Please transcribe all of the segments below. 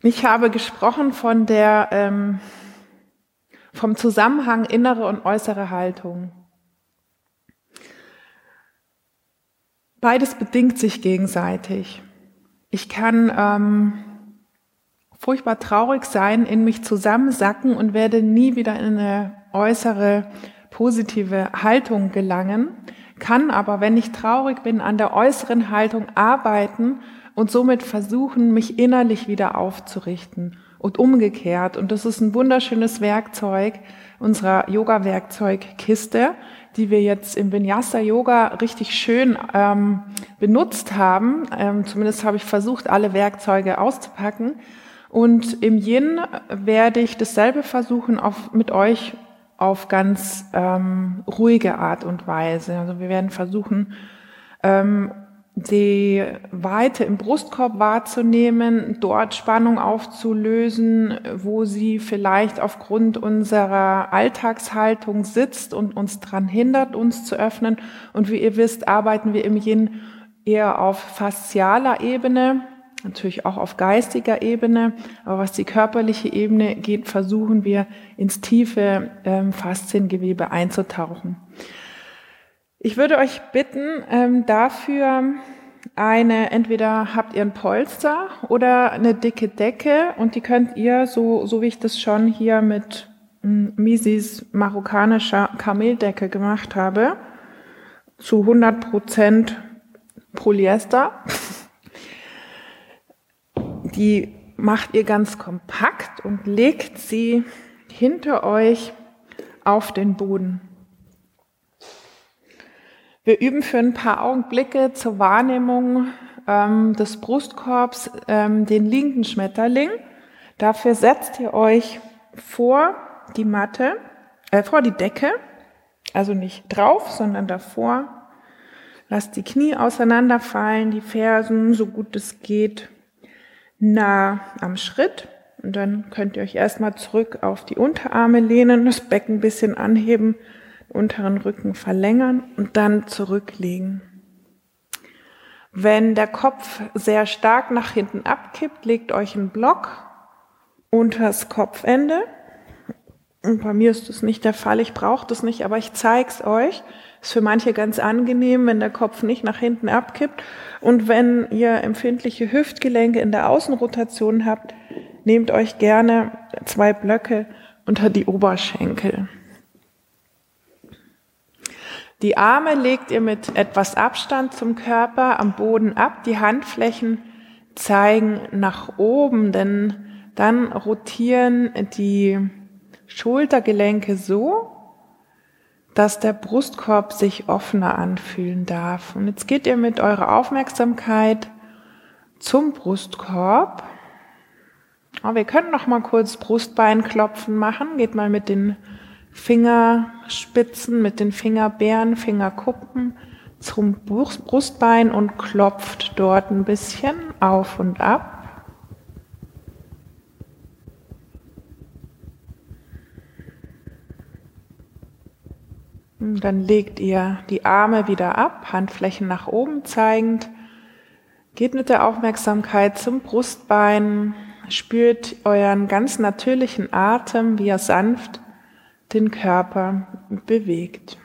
Ich habe gesprochen vom Zusammenhang innere und äußere Haltung. Beides bedingt sich gegenseitig. Ich kann furchtbar traurig sein, in mich zusammensacken und werde nie wieder in eine äußere positive Haltung gelangen, kann aber, wenn ich traurig bin, an der äußeren Haltung arbeiten und somit versuchen, mich innerlich wieder aufzurichten und umgekehrt. Und das ist ein wunderschönes Werkzeug unserer Yoga-Werkzeugkiste, die wir jetzt im Vinyasa-Yoga richtig schön benutzt haben. Zumindest habe ich versucht, alle Werkzeuge auszupacken. Und im Yin werde ich dasselbe versuchen mit euch auf ganz ruhige Art und Weise. Also wir werden versuchen, die Weite im Brustkorb wahrzunehmen, dort Spannung aufzulösen, wo sie vielleicht aufgrund unserer Alltagshaltung sitzt und uns daran hindert, uns zu öffnen. Und wie ihr wisst, arbeiten wir im Yin eher auf faszialer Ebene, natürlich auch auf geistiger Ebene, aber was die körperliche Ebene geht, versuchen wir ins tiefe Fasziengewebe einzutauchen. Ich würde euch bitten, dafür entweder habt ihr ein Polster oder eine dicke Decke und die könnt ihr, so wie ich das schon hier mit Misis marokkanischer Kameldecke gemacht habe, zu 100% Polyester. Die macht ihr ganz kompakt und legt sie hinter euch auf den Boden. Wir üben für ein paar Augenblicke zur Wahrnehmung des Brustkorbs den linken Schmetterling. Dafür setzt ihr euch vor die Matte, vor die Decke, also nicht drauf, sondern davor. Lasst die Knie auseinanderfallen, die Fersen, so gut es geht, nah am Schritt. Und dann könnt ihr euch erstmal zurück auf die Unterarme lehnen, das Becken ein bisschen anheben, unteren Rücken verlängern und dann zurücklegen. Wenn der Kopf sehr stark nach hinten abkippt, legt euch einen Block unter das Kopfende. Und bei mir ist das nicht der Fall, ich brauche das nicht, aber ich zeige es euch. Ist für manche ganz angenehm, wenn der Kopf nicht nach hinten abkippt. Und wenn ihr empfindliche Hüftgelenke in der Außenrotation habt, nehmt euch gerne 2 Blöcke unter die Oberschenkel. Die Arme legt ihr mit etwas Abstand zum Körper am Boden ab. Die Handflächen zeigen nach oben, denn dann rotieren die Schultergelenke so, dass der Brustkorb sich offener anfühlen darf. Und jetzt geht ihr mit eurer Aufmerksamkeit zum Brustkorb. Wir können noch mal kurz Brustbeinklopfen machen. Geht mal mit den Fingerspitzen, mit den Fingerbeeren, Fingerkuppen zum Brustbein und klopft dort ein bisschen auf und ab. Und dann legt ihr die Arme wieder ab, Handflächen nach oben zeigend. Geht mit der Aufmerksamkeit zum Brustbein, spürt euren ganz natürlichen Atem, wie er sanft den Körper bewegt.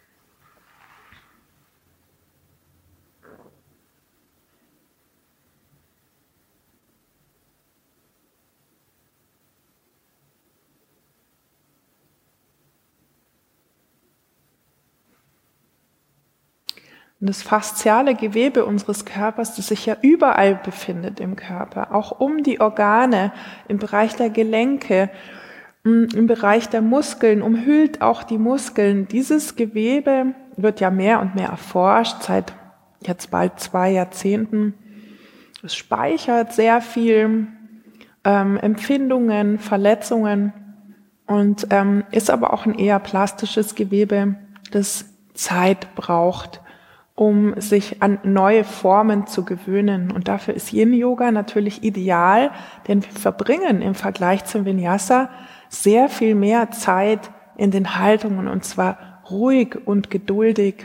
Und das fasziale Gewebe unseres Körpers, das sich ja überall befindet im Körper, auch um die Organe, im Bereich der Gelenke, im Bereich der Muskeln, umhüllt auch die Muskeln. Dieses Gewebe wird ja mehr und mehr erforscht, seit jetzt bald 2 Jahrzehnten. Es speichert sehr viel Empfindungen, Verletzungen und ist aber auch ein eher plastisches Gewebe, das Zeit braucht, um sich an neue Formen zu gewöhnen. Und dafür ist Yin-Yoga natürlich ideal, denn wir verbringen im Vergleich zum Vinyasa sehr viel mehr Zeit in den Haltungen und zwar ruhig und geduldig.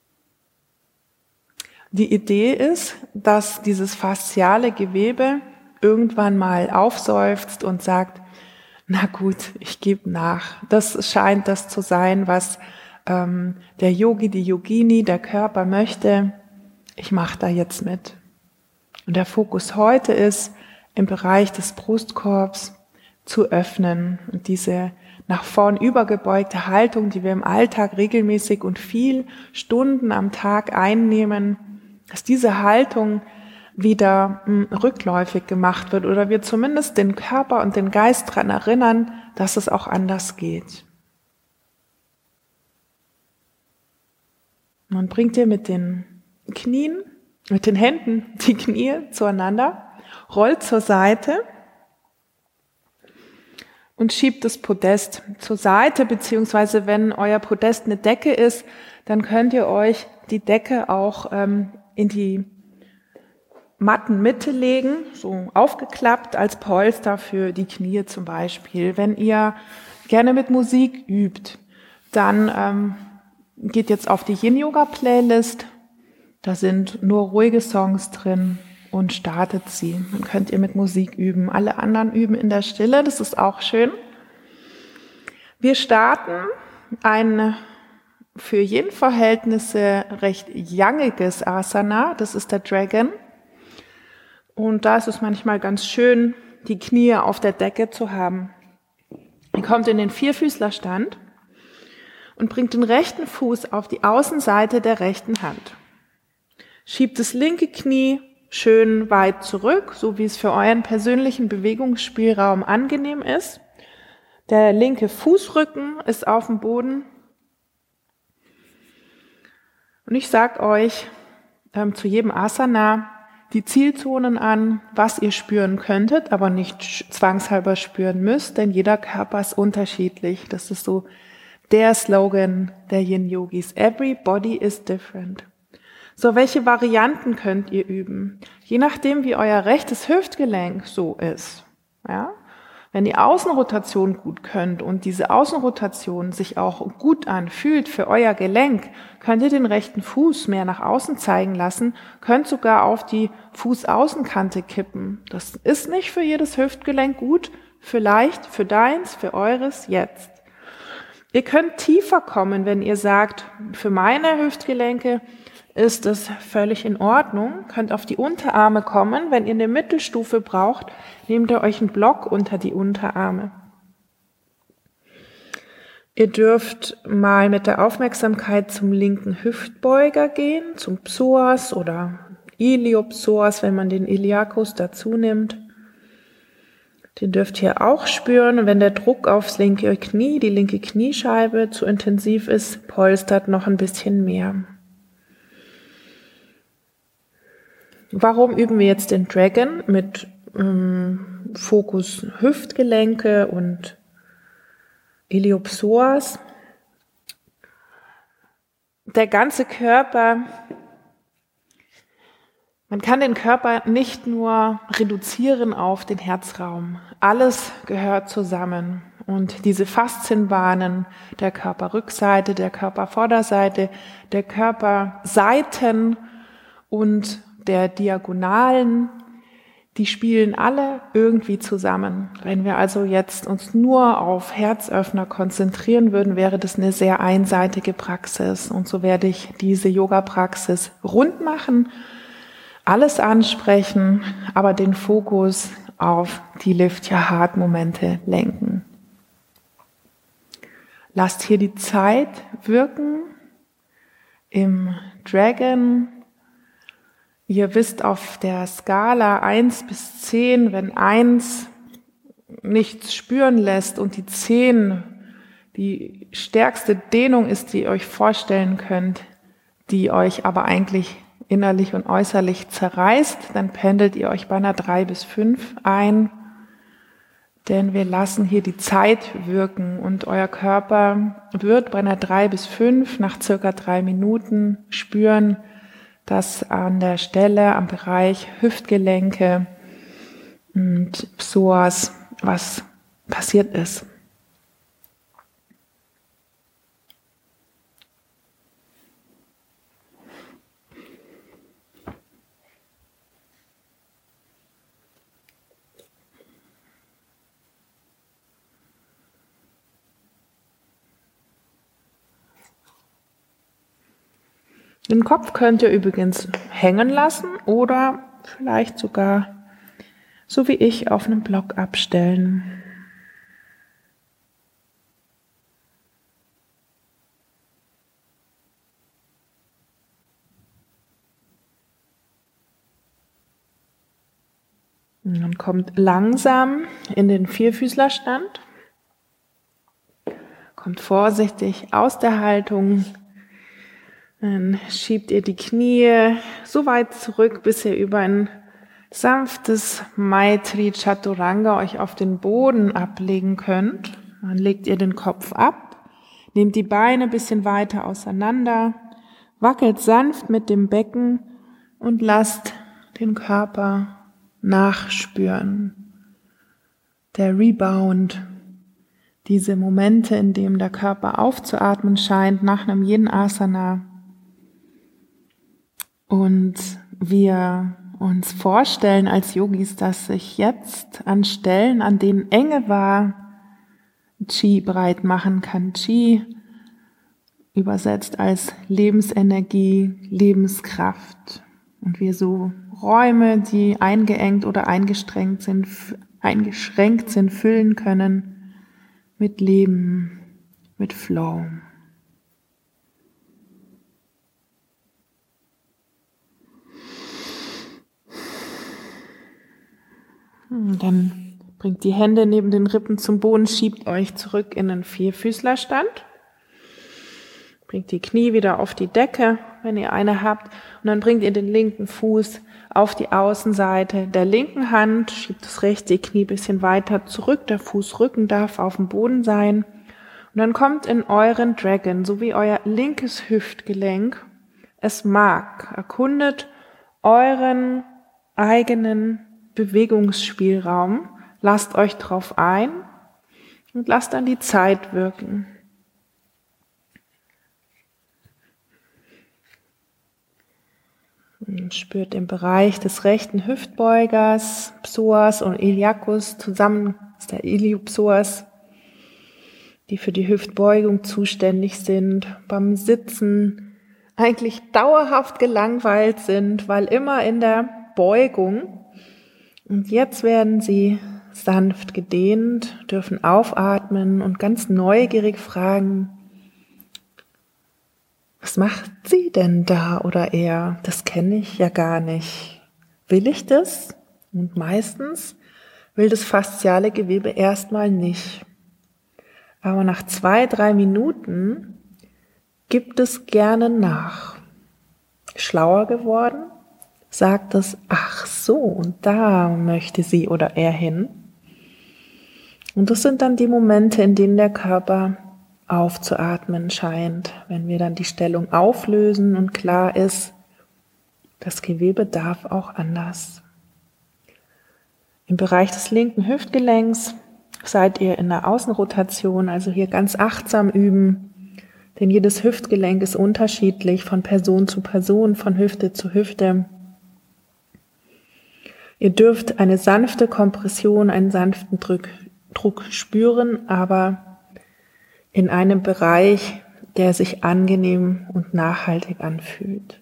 Die Idee ist, dass dieses fasziale Gewebe irgendwann mal aufseufzt und sagt, na gut, ich gebe nach. Das scheint das zu sein, was der Yogi, die Yogini, der Körper möchte. Ich mache da jetzt mit. Und der Fokus heute ist, im Bereich des Brustkorbs zu öffnen und diese nach vorn übergebeugte Haltung, die wir im Alltag regelmäßig und viel Stunden am Tag einnehmen, dass diese Haltung wieder rückläufig gemacht wird oder wir zumindest den Körper und den Geist daran erinnern, dass es auch anders geht. Man bringt ihr mit den Knien, mit den Händen die Knie zueinander, rollt zur Seite und schiebt das Podest zur Seite, beziehungsweise wenn euer Podest eine Decke ist, dann könnt ihr euch die Decke auch in die Mattenmitte legen, so aufgeklappt als Polster für die Knie zum Beispiel. Wenn ihr gerne mit Musik übt, dann geht jetzt auf die Yin-Yoga-Playlist. Da sind nur ruhige Songs drin und startet sie. Dann könnt ihr mit Musik üben. Alle anderen üben in der Stille, das ist auch schön. Wir starten ein für Yin-Verhältnisse recht yangiges Asana, das ist der Dragon. Und da ist es manchmal ganz schön, die Knie auf der Decke zu haben. Ihr kommt in den Vierfüßlerstand und bringt den rechten Fuß auf die Außenseite der rechten Hand. Schiebt das linke Knie schön weit zurück, so wie es für euren persönlichen Bewegungsspielraum angenehm ist. Der linke Fußrücken ist auf dem Boden. Und ich sage euch zu jedem Asana die Zielzonen an, was ihr spüren könntet, aber nicht zwangshalber spüren müsst, denn jeder Körper ist unterschiedlich. Das ist so der Slogan der Yin-Yogis. Every body is different. So, welche Varianten könnt ihr üben? Je nachdem, wie euer rechtes Hüftgelenk so ist. Ja? Wenn ihr Außenrotation gut könnt und diese Außenrotation sich auch gut anfühlt für euer Gelenk, könnt ihr den rechten Fuß mehr nach außen zeigen lassen, könnt sogar auf die Fußaußenkante kippen. Das ist nicht für jedes Hüftgelenk gut, vielleicht für deins, für eures jetzt. Ihr könnt tiefer kommen, wenn ihr sagt, für meine Hüftgelenke ist es völlig in Ordnung, könnt auf die Unterarme kommen. Wenn ihr eine Mittelstufe braucht, nehmt ihr euch einen Block unter die Unterarme. Ihr dürft mal mit der Aufmerksamkeit zum linken Hüftbeuger gehen, zum Psoas oder Iliopsoas, wenn man den Iliacus dazu nimmt. Den dürft ihr auch spüren. Und wenn der Druck aufs linke Knie, die linke Kniescheibe zu intensiv ist, polstert noch ein bisschen mehr. Warum üben wir jetzt den Dragon mit Fokus Hüftgelenke und Iliopsoas? Der ganze Körper, man kann den Körper nicht nur reduzieren auf den Herzraum. Alles gehört zusammen. Und diese Faszienbahnen der Körperrückseite, der Körpervorderseite, der Körperseiten und der Diagonalen, die spielen alle irgendwie zusammen. Wenn wir also jetzt uns nur auf Herzöffner konzentrieren würden, wäre das eine sehr einseitige Praxis. Und so werde ich diese Yoga-Praxis rund machen, alles ansprechen, aber den Fokus auf die Lift Your Heart Momente lenken. Lasst hier die Zeit wirken im Dragon. Ihr wisst auf der Skala 1 bis 10, wenn 1 nichts spüren lässt und die 10 die stärkste Dehnung ist, die ihr euch vorstellen könnt, die euch aber eigentlich innerlich und äußerlich zerreißt, dann pendelt ihr euch bei einer 3 bis 5 ein, denn wir lassen hier die Zeit wirken und euer Körper wird bei einer 3 bis 5 nach circa 3 Minuten spüren, dass an der Stelle, am Bereich Hüftgelenke und Psoas was passiert ist. Den Kopf könnt ihr übrigens hängen lassen oder vielleicht sogar, so wie ich, auf einem Block abstellen. Und dann kommt langsam in den Vierfüßlerstand. Kommt vorsichtig aus der Haltung. Dann schiebt ihr die Knie so weit zurück, bis ihr über ein sanftes Maitri Chaturanga euch auf den Boden ablegen könnt. Dann legt ihr den Kopf ab, nehmt die Beine ein bisschen weiter auseinander, wackelt sanft mit dem Becken und lasst den Körper nachspüren. Der Rebound, diese Momente, in denen der Körper aufzuatmen scheint nach einem jeden Asana. Und wir uns vorstellen als Yogis, dass sich jetzt an Stellen, an denen Enge war, Qi breit machen kann. Qi übersetzt als Lebensenergie, Lebenskraft. Und wir so Räume, die eingeschränkt sind, füllen können mit Leben, mit Flow. Dann bringt die Hände neben den Rippen zum Boden, schiebt euch zurück in den Vierfüßlerstand. Bringt die Knie wieder auf die Decke, wenn ihr eine habt. Und dann bringt ihr den linken Fuß auf die Außenseite der linken Hand, schiebt das rechte Knie ein bisschen weiter zurück. Der Fußrücken darf auf dem Boden sein. Und dann kommt in euren Dragon, so wie euer linkes Hüftgelenk es mag. Erkundet euren eigenen Bewegungsspielraum, lasst euch drauf ein und lasst dann die Zeit wirken. Und spürt im Bereich des rechten Hüftbeugers, Psoas und Iliacus, zusammen ist der Iliopsoas, die für die Hüftbeugung zuständig sind, beim Sitzen eigentlich dauerhaft gelangweilt sind, weil immer in der Beugung. Und jetzt werden sie sanft gedehnt, dürfen aufatmen und ganz neugierig fragen, was macht sie denn da oder er? Das kenne ich ja gar nicht. Will ich das? Und meistens will das fasziale Gewebe erstmal nicht. Aber nach 2-3 Minuten gibt es gerne nach. Schlauer geworden? Sagt es, ach so, und da möchte sie oder er hin. Und das sind dann die Momente, in denen der Körper aufzuatmen scheint, wenn wir dann die Stellung auflösen und klar ist, das Gewebe darf auch anders. Im Bereich des linken Hüftgelenks seid ihr in der Außenrotation, also hier ganz achtsam üben, denn jedes Hüftgelenk ist unterschiedlich von Person zu Person, von Hüfte zu Hüfte. Ihr dürft eine sanfte Kompression, einen sanften Druck spüren, aber in einem Bereich, der sich angenehm und nachhaltig anfühlt.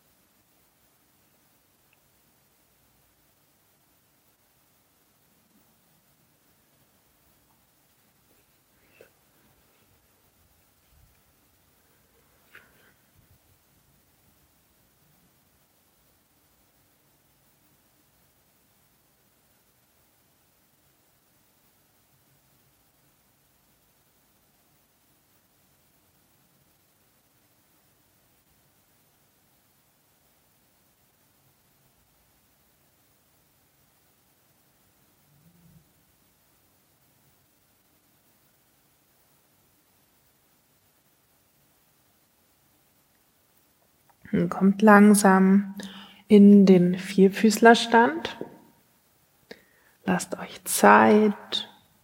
Und kommt langsam in den Vierfüßlerstand. Lasst euch Zeit.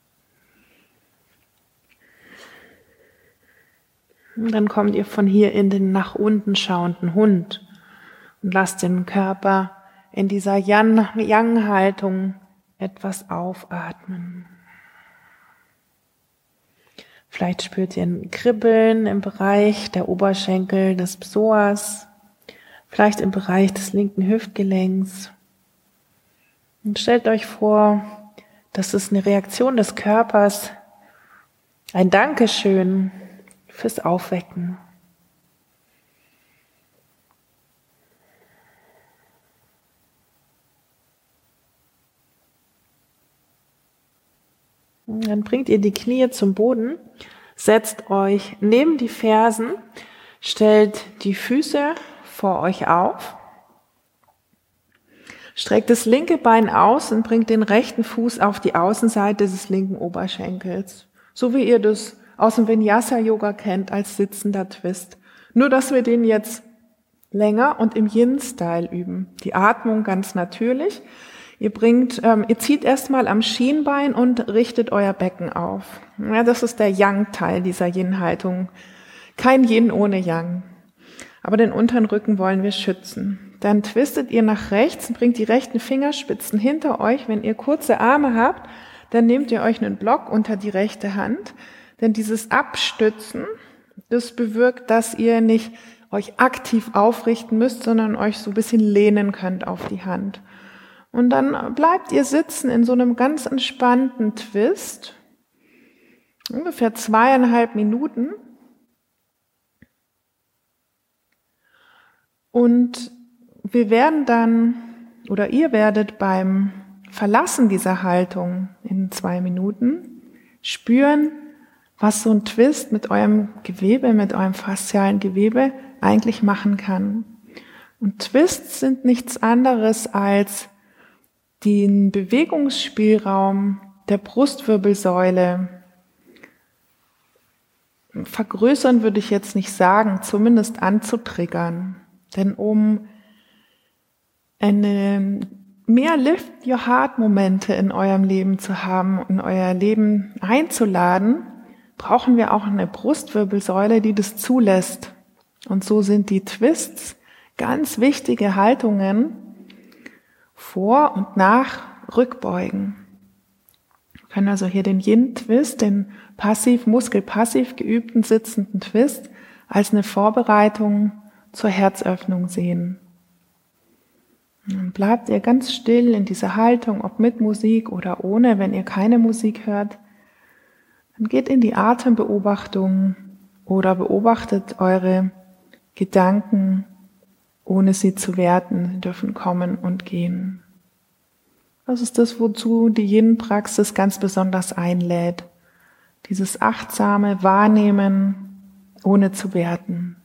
Und dann kommt ihr von hier in den nach unten schauenden Hund und lasst den Körper in dieser Yang-Haltung etwas aufatmen. Vielleicht spürt ihr ein Kribbeln im Bereich der Oberschenkel des Psoas. vielleicht im Bereich des linken Hüftgelenks. Und stellt euch vor, das ist eine Reaktion des Körpers, ein Dankeschön fürs Aufwecken. Dann bringt ihr die Knie zum Boden, setzt euch neben die Fersen, stellt die Füße vor euch auf, streckt das linke Bein aus und bringt den rechten Fuß auf die Außenseite des linken Oberschenkels. So wie ihr das aus dem Vinyasa-Yoga kennt als sitzender Twist. Nur, dass wir den jetzt länger und im Yin-Style üben. Die Atmung ganz natürlich. Ihr zieht erstmal am Schienbein und richtet euer Becken auf. Ja, das ist der Yang-Teil dieser Yin-Haltung. Kein Yin ohne Yang. Aber den unteren Rücken wollen wir schützen. Dann twistet ihr nach rechts und bringt die rechten Fingerspitzen hinter euch. Wenn ihr kurze Arme habt, dann nehmt ihr euch einen Block unter die rechte Hand. Denn dieses Abstützen, das bewirkt, dass ihr nicht euch aktiv aufrichten müsst, sondern euch so ein bisschen lehnen könnt auf die Hand. Und dann bleibt ihr sitzen in so einem ganz entspannten Twist, ungefähr 2,5 Minuten. Und wir werden dann, oder ihr werdet beim Verlassen dieser Haltung in 2 Minuten spüren, was so ein Twist mit eurem Gewebe, mit eurem faszialen Gewebe eigentlich machen kann. Und Twists sind nichts anderes als den Bewegungsspielraum der Brustwirbelsäule vergrößern, würde ich jetzt nicht sagen, zumindest anzutriggern. Denn um mehr Lift-Your-Heart-Momente in eurem Leben zu haben, in euer Leben einzuladen, brauchen wir auch eine Brustwirbelsäule, die das zulässt. Und so sind die Twists ganz wichtige Haltungen vor und nach Rückbeugen. Wir können also hier den Yin-Twist, den muskelpassiv geübten sitzenden Twist, als eine Vorbereitung zur Herzöffnung sehen. Dann bleibt ihr ganz still in dieser Haltung, ob mit Musik oder ohne, wenn ihr keine Musik hört. Dann geht in die Atembeobachtung oder beobachtet eure Gedanken, ohne sie zu werten. Sie dürfen kommen und gehen. Das ist das, wozu die Yin-Praxis ganz besonders einlädt. Dieses achtsame Wahrnehmen, ohne zu werten.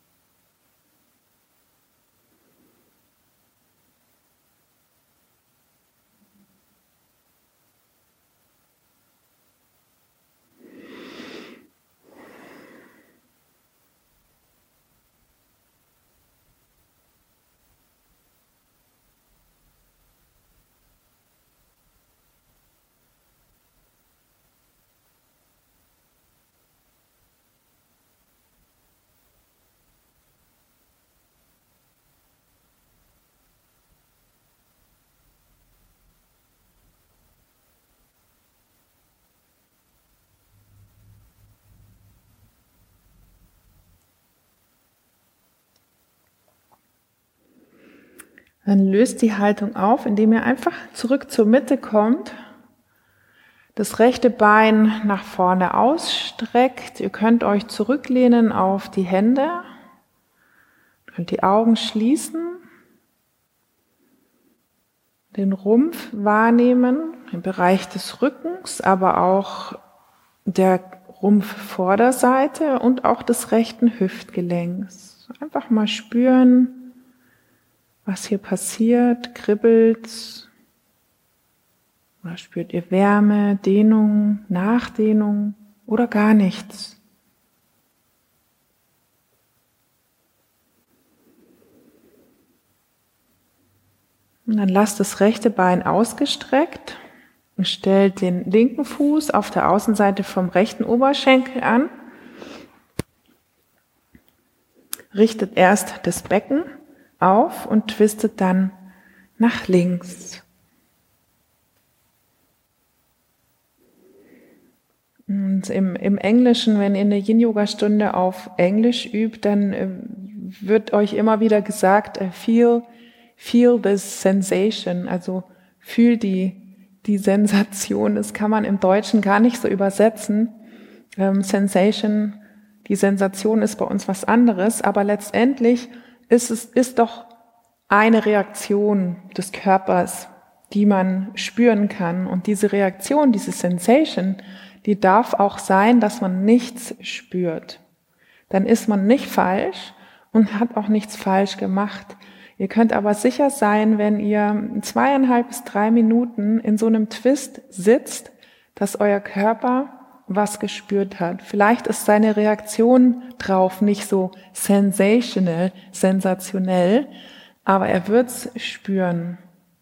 Dann löst die Haltung auf, indem ihr einfach zurück zur Mitte kommt, das rechte Bein nach vorne ausstreckt. Ihr könnt euch zurücklehnen auf die Hände, könnt die Augen schließen, den Rumpf wahrnehmen, im Bereich des Rückens, aber auch der Rumpfvorderseite und auch des rechten Hüftgelenks. Einfach mal spüren, was hier passiert, kribbelt's, oder spürt ihr Wärme, Dehnung, Nachdehnung oder gar nichts. Und dann lasst das rechte Bein ausgestreckt und stellt den linken Fuß auf der Außenseite vom rechten Oberschenkel an. Richtet erst das Becken auf und twistet dann nach links. Und im Englischen, wenn ihr eine Yin-Yoga-Stunde auf Englisch übt, dann wird euch immer wieder gesagt, feel this sensation, also fühl die Sensation. Das kann man im Deutschen gar nicht so übersetzen. Sensation, die Sensation ist bei uns was anderes, aber letztendlich ist doch eine Reaktion des Körpers, die man spüren kann. Und diese Reaktion, diese Sensation, die darf auch sein, dass man nichts spürt. Dann ist man nicht falsch und hat auch nichts falsch gemacht. Ihr könnt aber sicher sein, wenn ihr 2,5 bis 3 Minuten in so einem Twist sitzt, dass euer Körper was gespürt hat. Vielleicht ist seine Reaktion drauf nicht so sensationell, aber er wird's spüren.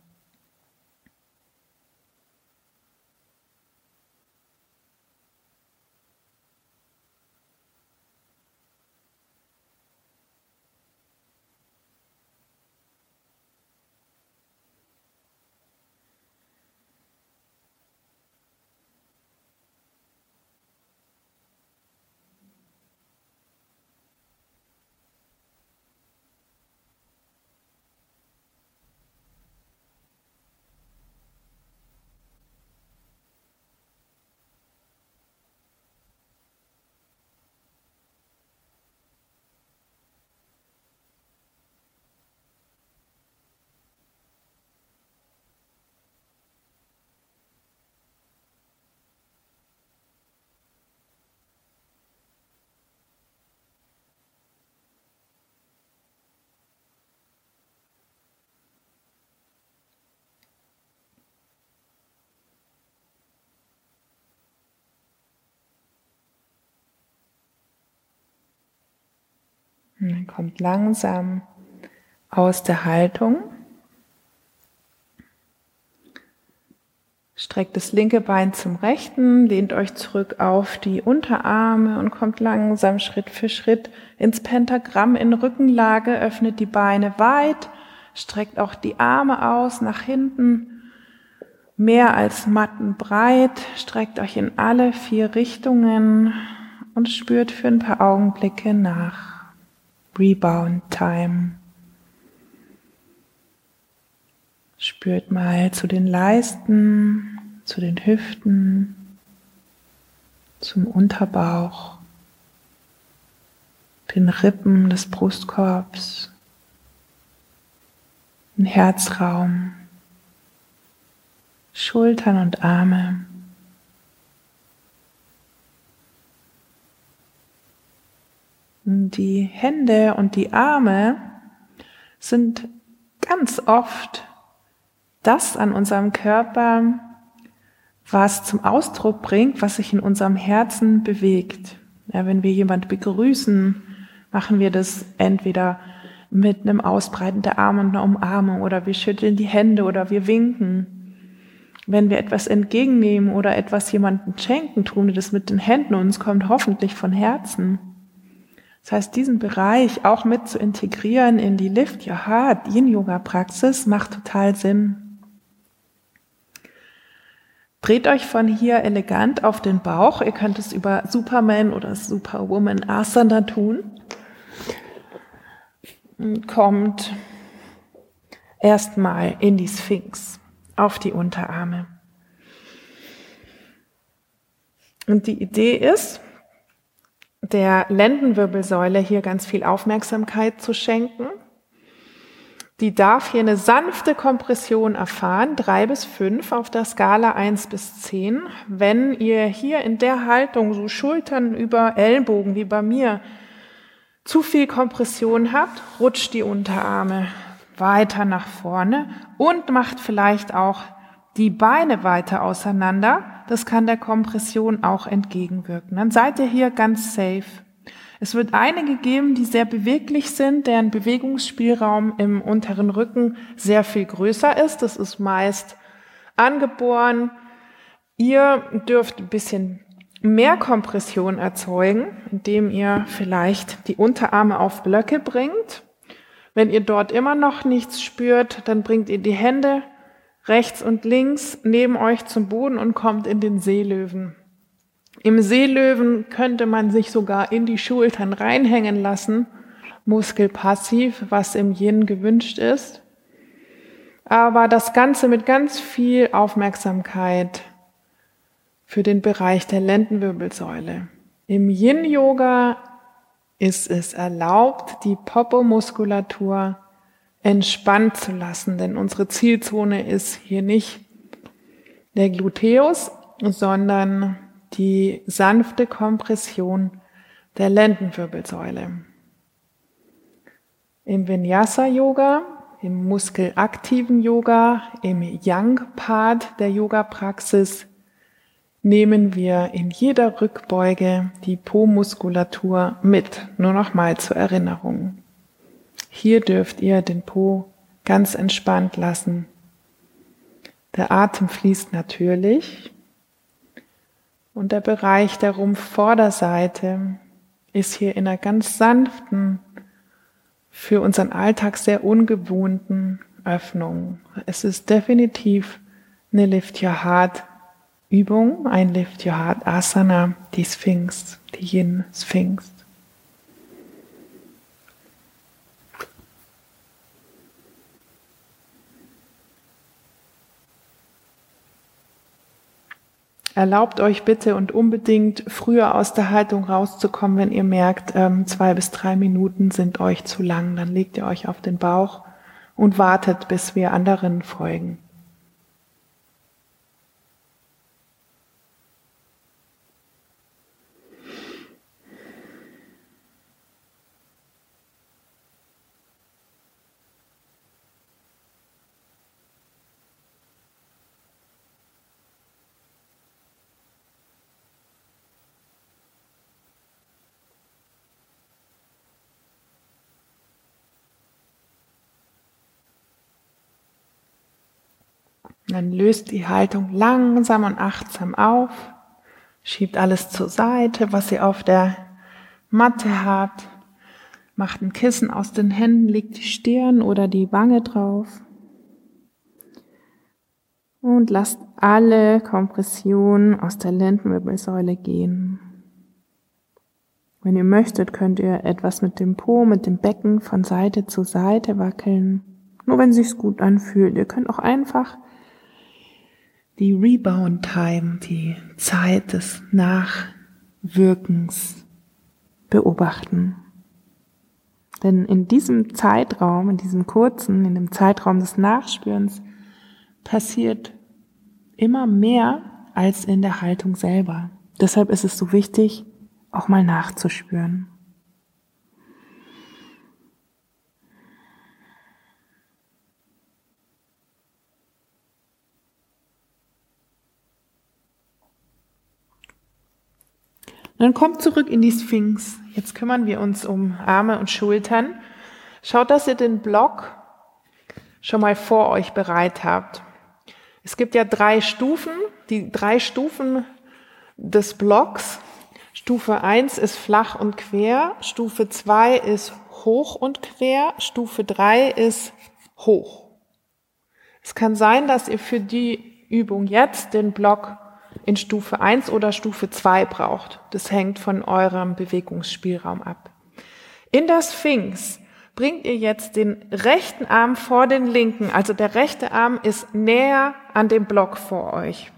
Und dann kommt langsam aus der Haltung. Streckt das linke Bein zum rechten, lehnt euch zurück auf die Unterarme und kommt langsam Schritt für Schritt ins Pentagramm in Rückenlage. Öffnet die Beine weit, streckt auch die Arme aus nach hinten, mehr als mattenbreit. Streckt euch in alle 4 Richtungen und spürt für ein paar Augenblicke nach. Rebound Time. Spürt mal zu den Leisten, zu den Hüften, zum Unterbauch, den Rippen des Brustkorbs, den Herzraum, Schultern und Arme. Die Hände und die Arme sind ganz oft das an unserem Körper, was zum Ausdruck bringt, was sich in unserem Herzen bewegt. Ja, wenn wir jemanden begrüßen, machen wir das entweder mit einem Ausbreiten der Arme und einer Umarmung oder wir schütteln die Hände oder wir winken. Wenn wir etwas entgegennehmen oder etwas jemandem schenken, tun wir das mit den Händen und es kommt hoffentlich von Herzen. Das heißt, diesen Bereich auch mit zu integrieren in die Lift Your Heart Yin-Yoga-Praxis macht total Sinn. Dreht euch von hier elegant auf den Bauch. Ihr könnt es über Superman oder Superwoman Asana tun. Und kommt erstmal in die Sphinx, auf die Unterarme. Und die Idee ist, der Lendenwirbelsäule hier ganz viel Aufmerksamkeit zu schenken. Die darf hier eine sanfte Kompression erfahren, 3 bis 5 auf der Skala 1 bis 10. Wenn ihr hier in der Haltung so Schultern über Ellbogen wie bei mir zu viel Kompression habt, rutscht die Unterarme weiter nach vorne und macht vielleicht auch die Beine weiter auseinander. Das kann der Kompression auch entgegenwirken. Dann seid ihr hier ganz safe. Es wird einige geben, die sehr beweglich sind, deren Bewegungsspielraum im unteren Rücken sehr viel größer ist. Das ist meist angeboren. Ihr dürft ein bisschen mehr Kompression erzeugen, indem ihr vielleicht die Unterarme auf Blöcke bringt. Wenn ihr dort immer noch nichts spürt, dann bringt ihr die Hände rechts und links neben euch zum Boden und kommt in den Seelöwen. Im Seelöwen könnte man sich sogar in die Schultern reinhängen lassen muskelpassiv, was im Yin gewünscht ist. Aber das Ganze mit ganz viel Aufmerksamkeit für den Bereich der Lendenwirbelsäule. Im Yin-Yoga ist es erlaubt, die Popo-Muskulatur entspannt zu lassen, denn unsere Zielzone ist hier nicht der Gluteus, sondern die sanfte Kompression der Lendenwirbelsäule. Im Vinyasa-Yoga, im muskelaktiven Yoga, im Yang-Part der Yoga-Praxis nehmen wir in jeder Rückbeuge die Po-Muskulatur mit. Nur noch mal zur Erinnerung. Hier dürft ihr den Po ganz entspannt lassen. Der Atem fließt natürlich und der Bereich der Rumpfvorderseite ist hier in einer ganz sanften, für unseren Alltag sehr ungewohnten Öffnung. Es ist definitiv eine Lift Your Heart Übung, ein Lift Your Heart Asana, die Sphinx, die Yin Sphinx. Erlaubt euch bitte und unbedingt früher aus der Haltung rauszukommen, wenn ihr merkt, 2 bis 3 Minuten sind euch zu lang. Dann legt ihr euch auf den Bauch und wartet, bis wir anderen folgen. Dann löst die Haltung langsam und achtsam auf, schiebt alles zur Seite, was ihr auf der Matte habt, macht ein Kissen aus den Händen, legt die Stirn oder die Wange drauf und lasst alle Kompression aus der Lendenwirbelsäule gehen. Wenn ihr möchtet, könnt ihr etwas mit dem Po, mit dem Becken von Seite zu Seite wackeln, nur wenn es sich gut anfühlt. Ihr könnt auch einfach die Rebound Time, die Zeit des Nachwirkens beobachten. Denn in diesem Zeitraum, in diesem kurzen, in dem Zeitraum des Nachspürens passiert immer mehr als in der Haltung selber. Deshalb ist es so wichtig, auch mal nachzuspüren. Dann kommt zurück in die Sphinx. Jetzt kümmern wir uns um Arme und Schultern. Schaut, dass ihr den Block schon mal vor euch bereit habt. Es gibt ja 3 Stufen, die 3 Stufen des Blocks. Stufe 1 ist flach und quer, Stufe 2 ist hoch und quer, Stufe 3 ist hoch. Es kann sein, dass ihr für die Übung jetzt den Block in Stufe 1 oder Stufe 2 braucht. Das hängt von eurem Bewegungsspielraum ab. In der Sphinx bringt ihr jetzt den rechten Arm vor den linken, also der rechte Arm ist näher an dem Block vor euch.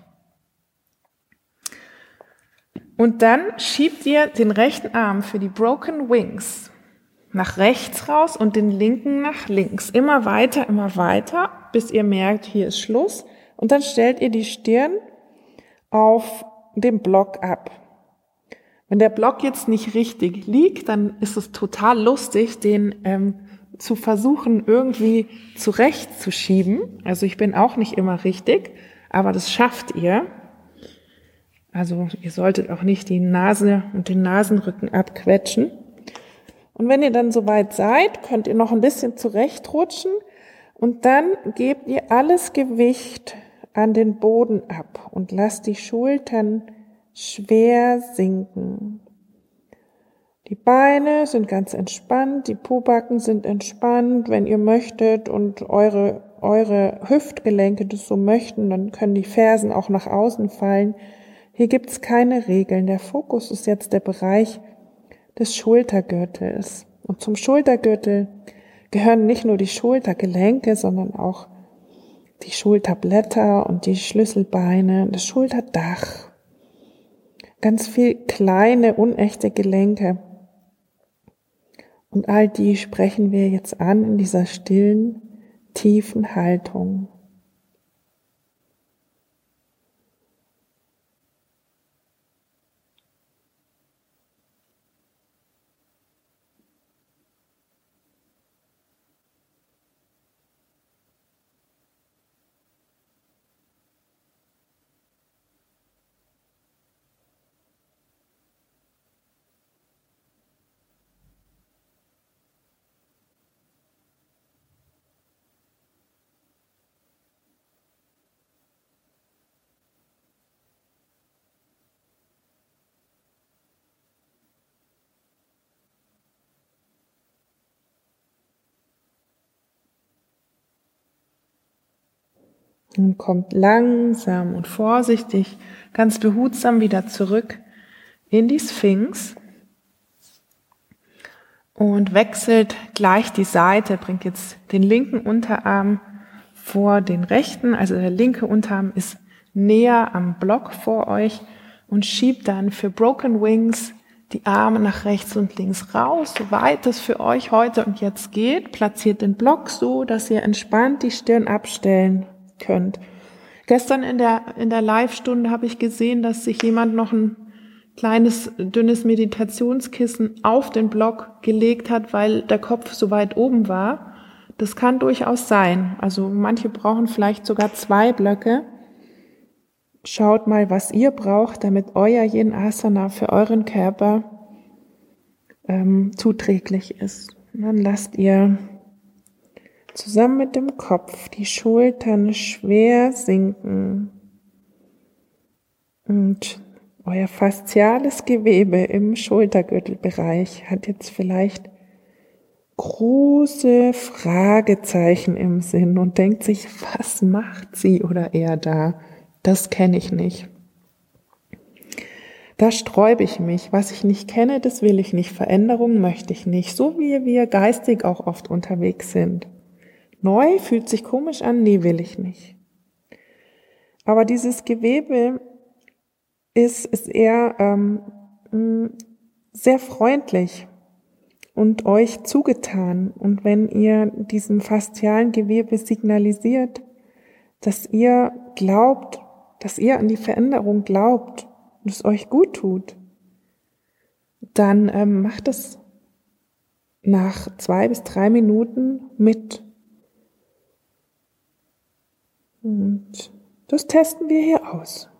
Und dann schiebt ihr den rechten Arm für die Broken Wings nach rechts raus und den linken nach links. Immer weiter, bis ihr merkt, hier ist Schluss. Und dann stellt ihr die Stirn auf dem Block ab. Wenn der Block jetzt nicht richtig liegt, dann ist es total lustig, den zu versuchen, irgendwie zurechtzuschieben. Also ich bin auch nicht immer richtig, aber das schafft ihr. Also ihr solltet auch nicht die Nase und den Nasenrücken abquetschen. Und wenn ihr dann soweit seid, könnt ihr noch ein bisschen zurechtrutschen und dann gebt ihr alles Gewicht an den Boden ab und lasst die Schultern schwer sinken. Die Beine sind ganz entspannt, die Pobacken sind entspannt. Wenn ihr möchtet und eure Hüftgelenke das so möchten, dann können die Fersen auch nach außen fallen. Hier gibt's keine Regeln. Der Fokus ist jetzt der Bereich des Schultergürtels. Und zum Schultergürtel gehören nicht nur die Schultergelenke, sondern auch die Schulterblätter und die Schlüsselbeine, das Schulterdach. Ganz viel kleine, unechte Gelenke. Und all die sprechen wir jetzt an in dieser stillen, tiefen Haltung. Und kommt langsam und vorsichtig, ganz behutsam wieder zurück in die Sphinx und wechselt gleich die Seite, bringt jetzt den linken Unterarm vor den rechten, also der linke Unterarm ist näher am Block vor euch und schiebt dann für Broken Wings die Arme nach rechts und links raus, soweit es für euch heute und jetzt geht. Platziert den Block so, dass ihr entspannt die Stirn abstellen könnt. Gestern in der Live-Stunde habe ich gesehen, dass sich jemand noch ein kleines, dünnes Meditationskissen auf den Block gelegt hat, weil der Kopf so weit oben war. Das kann durchaus sein. Also manche brauchen vielleicht sogar 2 Blöcke. Schaut mal, was ihr braucht, damit euer Yin Asana für euren Körper zuträglich ist. Und dann lasst ihr zusammen mit dem Kopf die Schultern schwer sinken und euer fasziales Gewebe im Schultergürtelbereich hat jetzt vielleicht große Fragezeichen im Sinn und denkt sich, was macht sie oder er da? Das kenne ich nicht. Da sträube ich mich. Was ich nicht kenne, das will ich nicht. Veränderung möchte ich nicht. So wie wir geistig auch oft unterwegs sind. Neu fühlt sich komisch an, nee, will ich nicht. Aber dieses Gewebe ist eher sehr freundlich und euch zugetan. Und wenn ihr diesem faszialen Gewebe signalisiert, dass ihr glaubt, dass ihr an die Veränderung glaubt und es euch gut tut, dann macht es nach 2 bis 3 Minuten mit. Und das testen wir hier aus.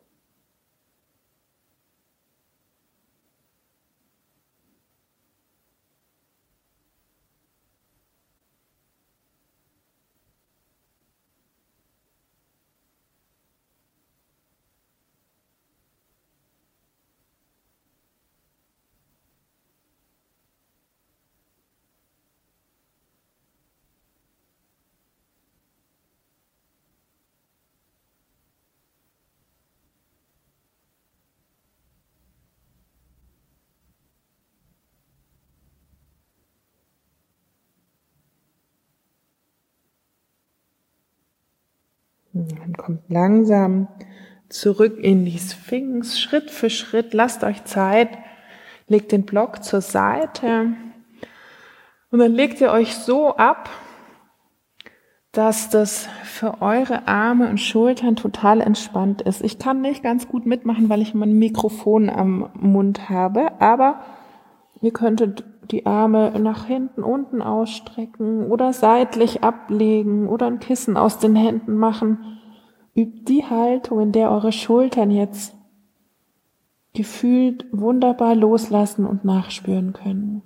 Dann kommt langsam zurück in die Sphinx, Schritt für Schritt, lasst euch Zeit, legt den Block zur Seite und dann legt ihr euch so ab, dass das für eure Arme und Schultern total entspannt ist. Ich kann nicht ganz gut mitmachen, weil ich mein Mikrofon am Mund habe, aber ihr könntet die Arme nach hinten, unten ausstrecken oder seitlich ablegen oder ein Kissen aus den Händen machen. Übt die Haltung, in der eure Schultern jetzt gefühlt wunderbar loslassen und nachspüren können.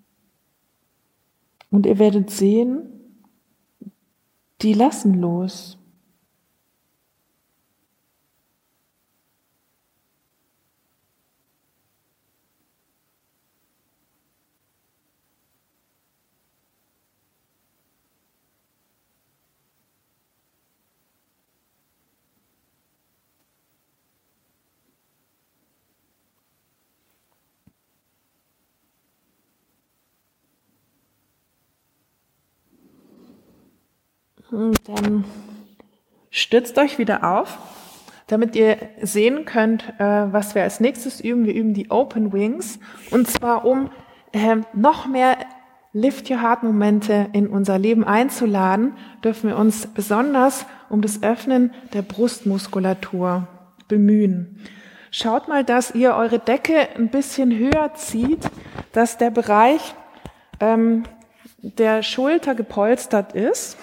Und ihr werdet sehen, die lassen los. Und dann stützt euch wieder auf, damit ihr sehen könnt, was wir als nächstes üben. Wir üben die Open Wings, und zwar um noch mehr Lift Your Heart Momente in unser Leben einzuladen, dürfen wir uns besonders um das Öffnen der Brustmuskulatur bemühen. Schaut mal, dass ihr eure Decke ein bisschen höher zieht, dass der Bereich der Schulter gepolstert ist.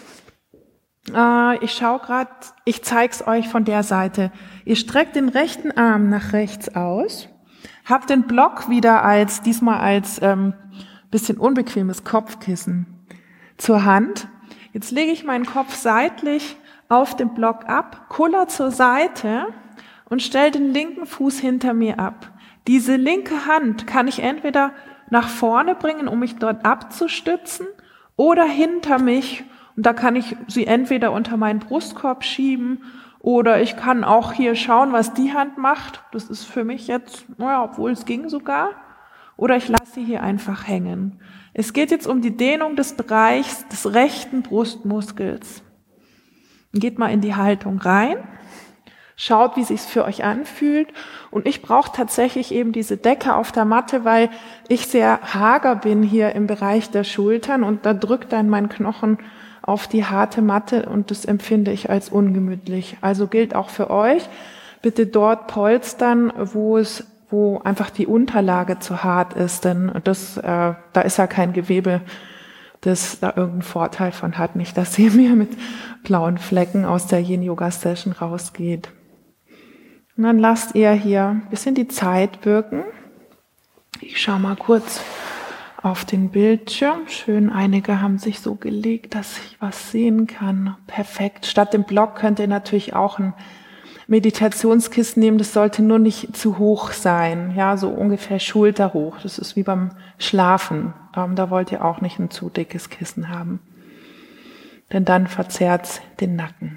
Ich schaue gerade, ich zeige es euch von der Seite. Ihr streckt den rechten Arm nach rechts aus, habt den Block wieder diesmal als bisschen unbequemes Kopfkissen zur Hand. Jetzt lege ich meinen Kopf seitlich auf den Block ab, kuller zur Seite und stelle den linken Fuß hinter mir ab. Diese linke Hand kann ich entweder nach vorne bringen, um mich dort abzustützen, oder hinter mich. Und da kann ich sie entweder unter meinen Brustkorb schieben, oder ich kann auch hier schauen, was die Hand macht. Das ist für mich jetzt, obwohl es ging sogar. Oder ich lasse sie hier einfach hängen. Es geht jetzt um die Dehnung des Bereichs des rechten Brustmuskels. Geht mal in die Haltung rein. Schaut, wie es sich für euch anfühlt. Und ich brauche tatsächlich eben diese Decke auf der Matte, weil ich sehr hager bin hier im Bereich der Schultern, und da drückt dann mein Knochen auf die harte Matte, und das empfinde ich als ungemütlich. Also gilt auch für euch. Bitte dort polstern, wo einfach die Unterlage zu hart ist, denn da ist ja kein Gewebe, das da irgendeinen Vorteil von hat. Nicht, dass ihr mir mit blauen Flecken aus der Yin-Yoga-Session rausgeht. Und dann lasst ihr hier ein bisschen die Zeit wirken. Ich schaue mal kurz auf den Bildschirm. Schön, einige haben sich so gelegt, dass ich was sehen kann. Perfekt. Statt dem Block könnt ihr natürlich auch ein Meditationskissen nehmen. Das sollte nur nicht zu hoch sein. Ja, so ungefähr schulterhoch. Das ist wie beim Schlafen. Da wollt ihr auch nicht ein zu dickes Kissen haben. Denn dann verzerrt's den Nacken.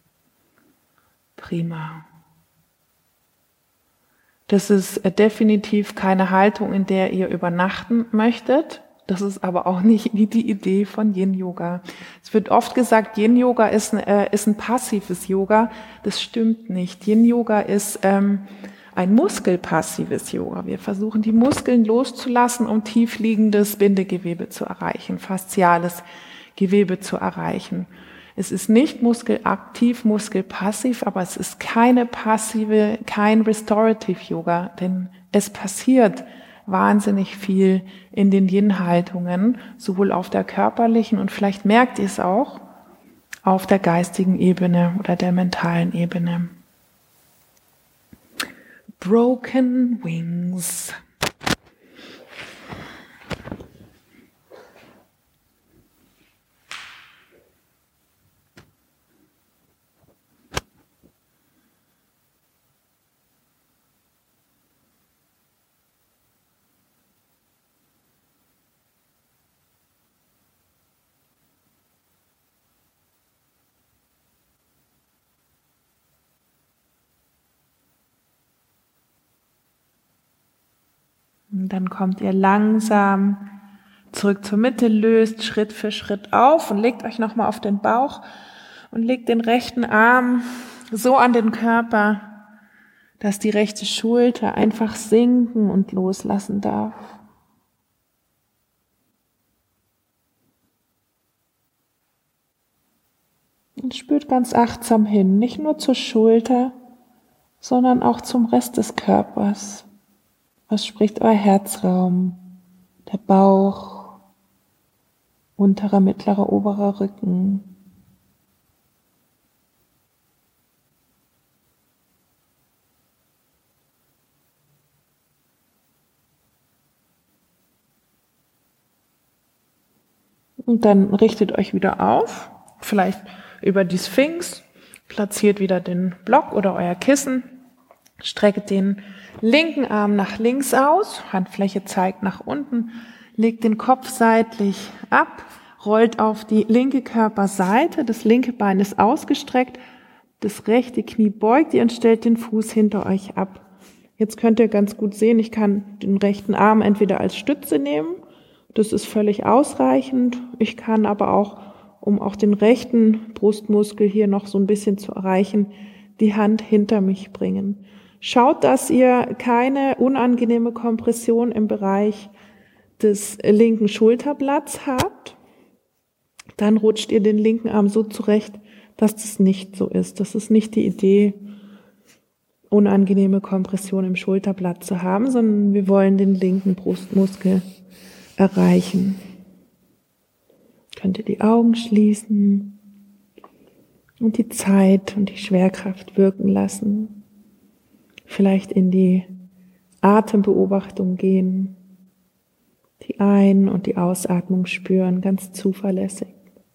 Prima. Das ist definitiv keine Haltung, in der ihr übernachten möchtet. Das ist aber auch nicht die Idee von Yin-Yoga. Es wird oft gesagt, Yin-Yoga ist ein passives Yoga. Das stimmt nicht. Yin-Yoga ist ein muskelpassives Yoga. Wir versuchen, die Muskeln loszulassen, um tiefliegendes Bindegewebe zu erreichen, fasziales Gewebe zu erreichen. Es ist nicht muskelaktiv, muskelpassiv, aber es ist kein Restorative Yoga, denn es passiert wahnsinnig viel in den Yin-Haltungen, sowohl auf der körperlichen und vielleicht merkt ihr es auch auf der geistigen Ebene oder der mentalen Ebene. Broken Wings. Und dann kommt ihr langsam zurück zur Mitte, löst Schritt für Schritt auf und legt euch nochmal auf den Bauch und legt den rechten Arm so an den Körper, dass die rechte Schulter einfach sinken und loslassen darf. Und spürt ganz achtsam hin, nicht nur zur Schulter, sondern auch zum Rest des Körpers. Was spricht euer Herzraum, der Bauch, unterer, mittlerer, oberer Rücken? Und dann richtet euch wieder auf, vielleicht über die Sphinx, platziert wieder den Block oder euer Kissen, streckt den linken Arm nach links aus, Handfläche zeigt nach unten, legt den Kopf seitlich ab, rollt auf die linke Körperseite, das linke Bein ist ausgestreckt, das rechte Knie beugt ihr und stellt den Fuß hinter euch ab. Jetzt könnt ihr ganz gut sehen, ich kann den rechten Arm entweder als Stütze nehmen, das ist völlig ausreichend, ich kann aber auch um auch den rechten Brustmuskel hier noch so ein bisschen zu erreichen, die Hand hinter mich bringen. Schaut, dass ihr keine unangenehme Kompression im Bereich des linken Schulterblatts habt. Dann rutscht ihr den linken Arm so zurecht, dass das nicht so ist. Das ist nicht die Idee, unangenehme Kompression im Schulterblatt zu haben, sondern wir wollen den linken Brustmuskel erreichen. Könnt ihr die Augen schließen und die Zeit und die Schwerkraft wirken lassen. Vielleicht in die Atembeobachtung gehen, die Ein- und die Ausatmung spüren, ganz zuverlässig.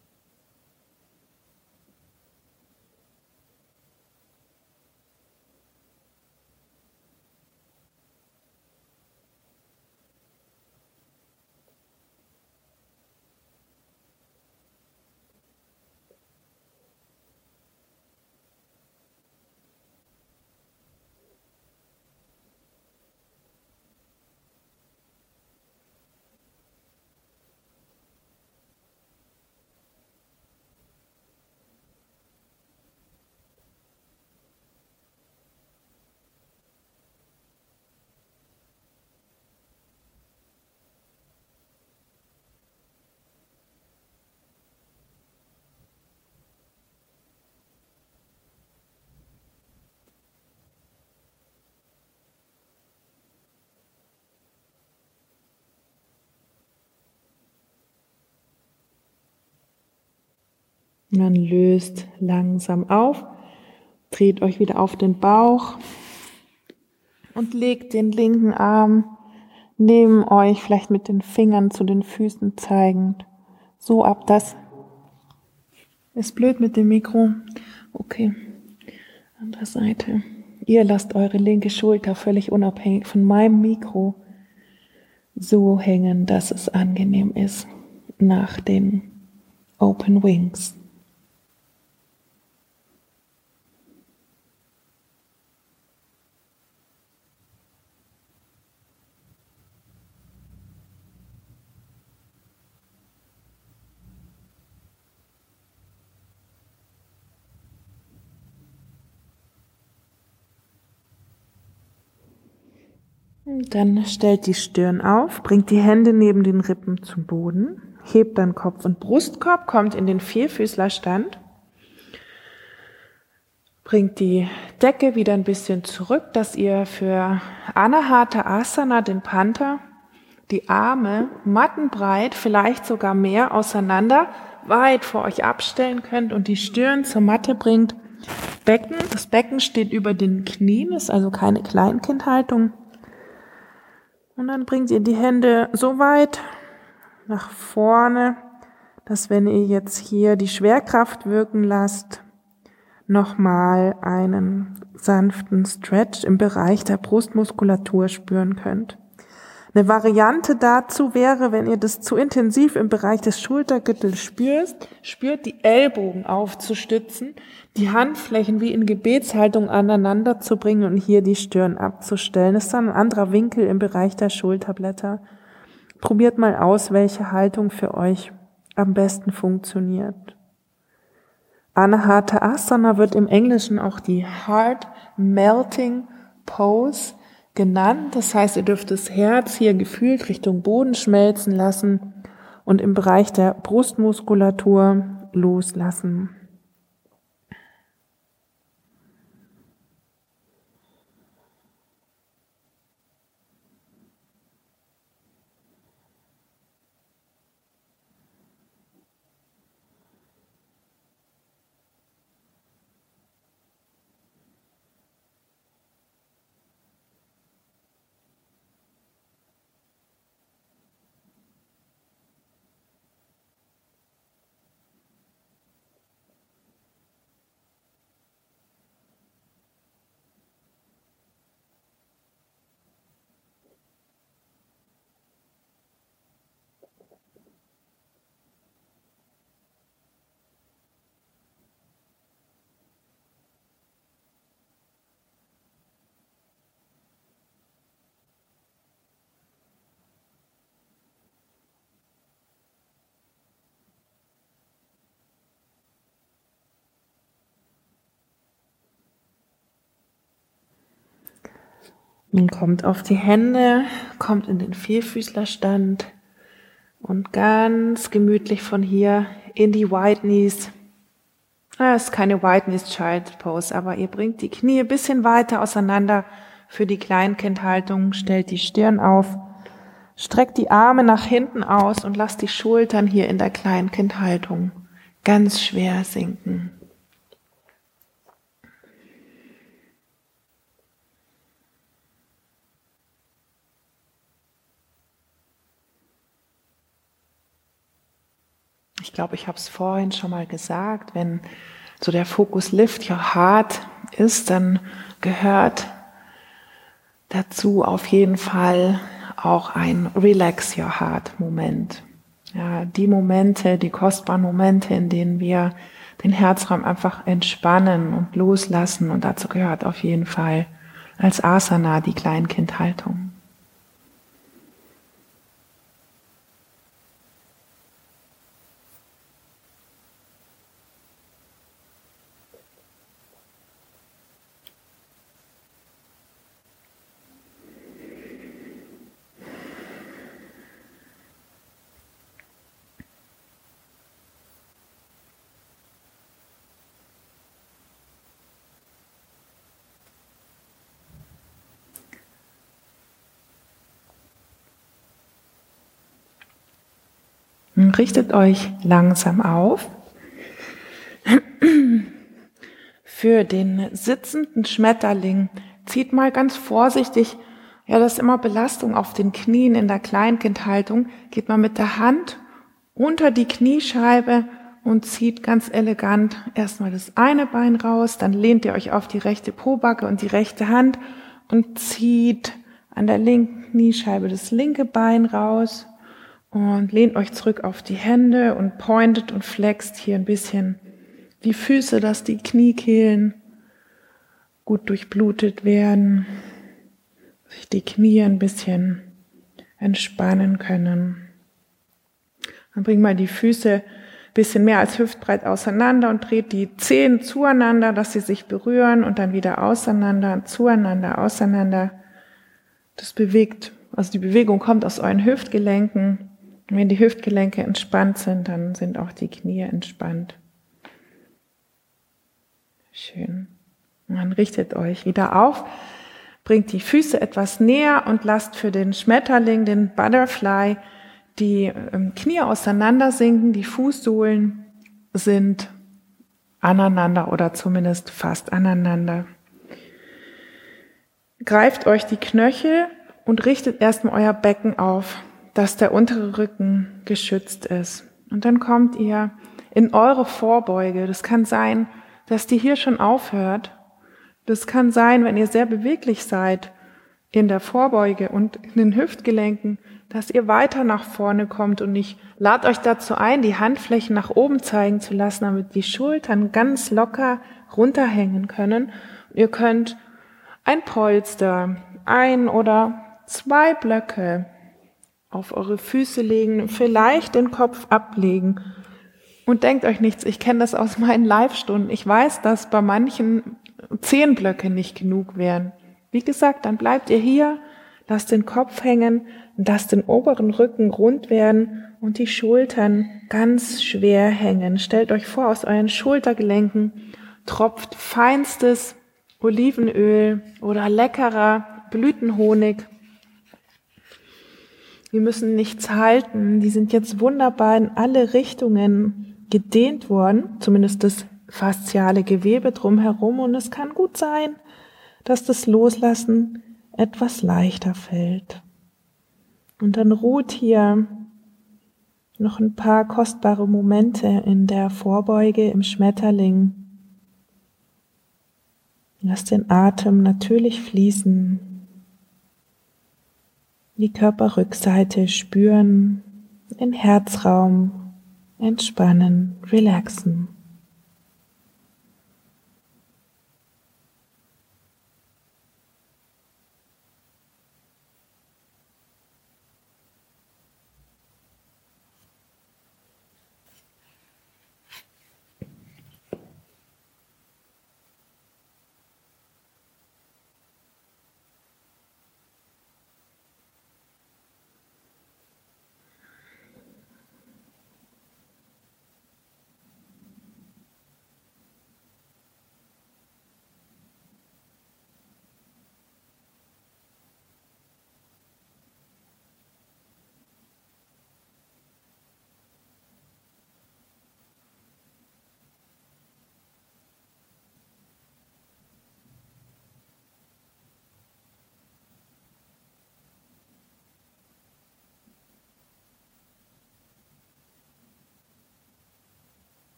Und dann löst langsam auf, dreht euch wieder auf den Bauch und legt den linken Arm neben euch, vielleicht mit den Fingern zu den Füßen zeigend, so ab, dass ist blöd mit dem Mikro. Okay, andere Seite. Ihr lasst eure linke Schulter völlig unabhängig von meinem Mikro so hängen, dass es angenehm ist nach den Open Wings. Dann stellt die Stirn auf, bringt die Hände neben den Rippen zum Boden, hebt dann Kopf und Brustkorb, kommt in den Vierfüßlerstand, bringt die Decke wieder ein bisschen zurück, dass ihr für Anahata Asana, den Panther, die Arme mattenbreit, vielleicht sogar mehr auseinander, weit vor euch abstellen könnt und die Stirn zur Matte bringt. Das Becken steht über den Knien, ist also keine Kleinkindhaltung. Und dann bringt ihr die Hände so weit nach vorne, dass wenn ihr jetzt hier die Schwerkraft wirken lasst, nochmal einen sanften Stretch im Bereich der Brustmuskulatur spüren könnt. Eine Variante dazu wäre, wenn ihr das zu intensiv im Bereich des Schultergürtels spürt, die Ellbogen aufzustützen, die Handflächen wie in Gebetshaltung aneinander zu bringen und hier die Stirn abzustellen. Das ist dann ein anderer Winkel im Bereich der Schulterblätter. Probiert mal aus, welche Haltung für euch am besten funktioniert. Anahata Asana wird im Englischen auch die Heart Melting Pose genannt. Das heißt, ihr dürft das Herz hier gefühlt Richtung Boden schmelzen lassen und im Bereich der Brustmuskulatur loslassen. Nun kommt auf die Hände, kommt in den Vierfüßlerstand und ganz gemütlich von hier in die Wide Knees. Es ist keine Wide Knees Child Pose, aber ihr bringt die Knie ein bisschen weiter auseinander für die Kleinkindhaltung, stellt die Stirn auf, streckt die Arme nach hinten aus und lasst die Schultern hier in der Kleinkindhaltung ganz schwer sinken. Ich glaube, ich habe es vorhin schon mal gesagt, wenn so der Fokus Lift Your Heart ist, dann gehört dazu auf jeden Fall auch ein Relax Your Heart Moment. Ja, die Momente, die kostbaren Momente, in denen wir den Herzraum einfach entspannen und loslassen. Und dazu gehört auf jeden Fall als Asana die Kleinkindhaltung. Richtet euch langsam auf. Für den sitzenden Schmetterling zieht mal ganz vorsichtig, ja, das ist immer Belastung auf den Knien in der Kleinkindhaltung, geht mal mit der Hand unter die Kniescheibe und zieht ganz elegant erstmal das eine Bein raus, dann lehnt ihr euch auf die rechte Pobacke und die rechte Hand und zieht an der linken Kniescheibe das linke Bein raus. Und lehnt euch zurück auf die Hände und pointet und flext hier ein bisschen die Füße, dass die Kniekehlen gut durchblutet werden, sich die Knie ein bisschen entspannen können. Dann bringt mal die Füße ein bisschen mehr als hüftbreit auseinander und dreht die Zehen zueinander, dass sie sich berühren und dann wieder auseinander, zueinander, auseinander. Das bewegt, also die Bewegung kommt aus euren Hüftgelenken. Und wenn die Hüftgelenke entspannt sind, dann sind auch die Knie entspannt. Schön. Und dann richtet euch wieder auf, bringt die Füße etwas näher und lasst für den Schmetterling, den Butterfly, die Knie auseinander sinken. Die Fußsohlen sind aneinander oder zumindest fast aneinander. Greift euch die Knöchel und richtet erstmal euer Becken auf, dass der untere Rücken geschützt ist. Und dann kommt ihr in eure Vorbeuge. Das kann sein, dass die hier schon aufhört. Das kann sein, wenn ihr sehr beweglich seid in der Vorbeuge und in den Hüftgelenken, dass ihr weiter nach vorne kommt. Und ich lade euch dazu ein, die Handflächen nach oben zeigen zu lassen, damit die Schultern ganz locker runterhängen können. Und ihr könnt ein Polster, 1 oder 2 Blöcke auf eure Füße legen, vielleicht den Kopf ablegen und denkt euch nichts. Ich kenne das aus meinen Live-Stunden. Ich weiß, dass bei manchen 10 Blöcke nicht genug wären. Wie gesagt, dann bleibt ihr hier, lasst den Kopf hängen, lasst den oberen Rücken rund werden und die Schultern ganz schwer hängen. Stellt euch vor, aus euren Schultergelenken tropft feinstes Olivenöl oder leckerer Blütenhonig. Wir müssen nichts halten. Die sind jetzt wunderbar in alle Richtungen gedehnt worden, zumindest das fasziale Gewebe drumherum. Und es kann gut sein, dass das Loslassen etwas leichter fällt. Und dann ruht hier noch ein paar kostbare Momente in der Vorbeuge im Schmetterling. Lass den Atem natürlich fließen. Die Körperrückseite spüren, den Herzraum entspannen, relaxen.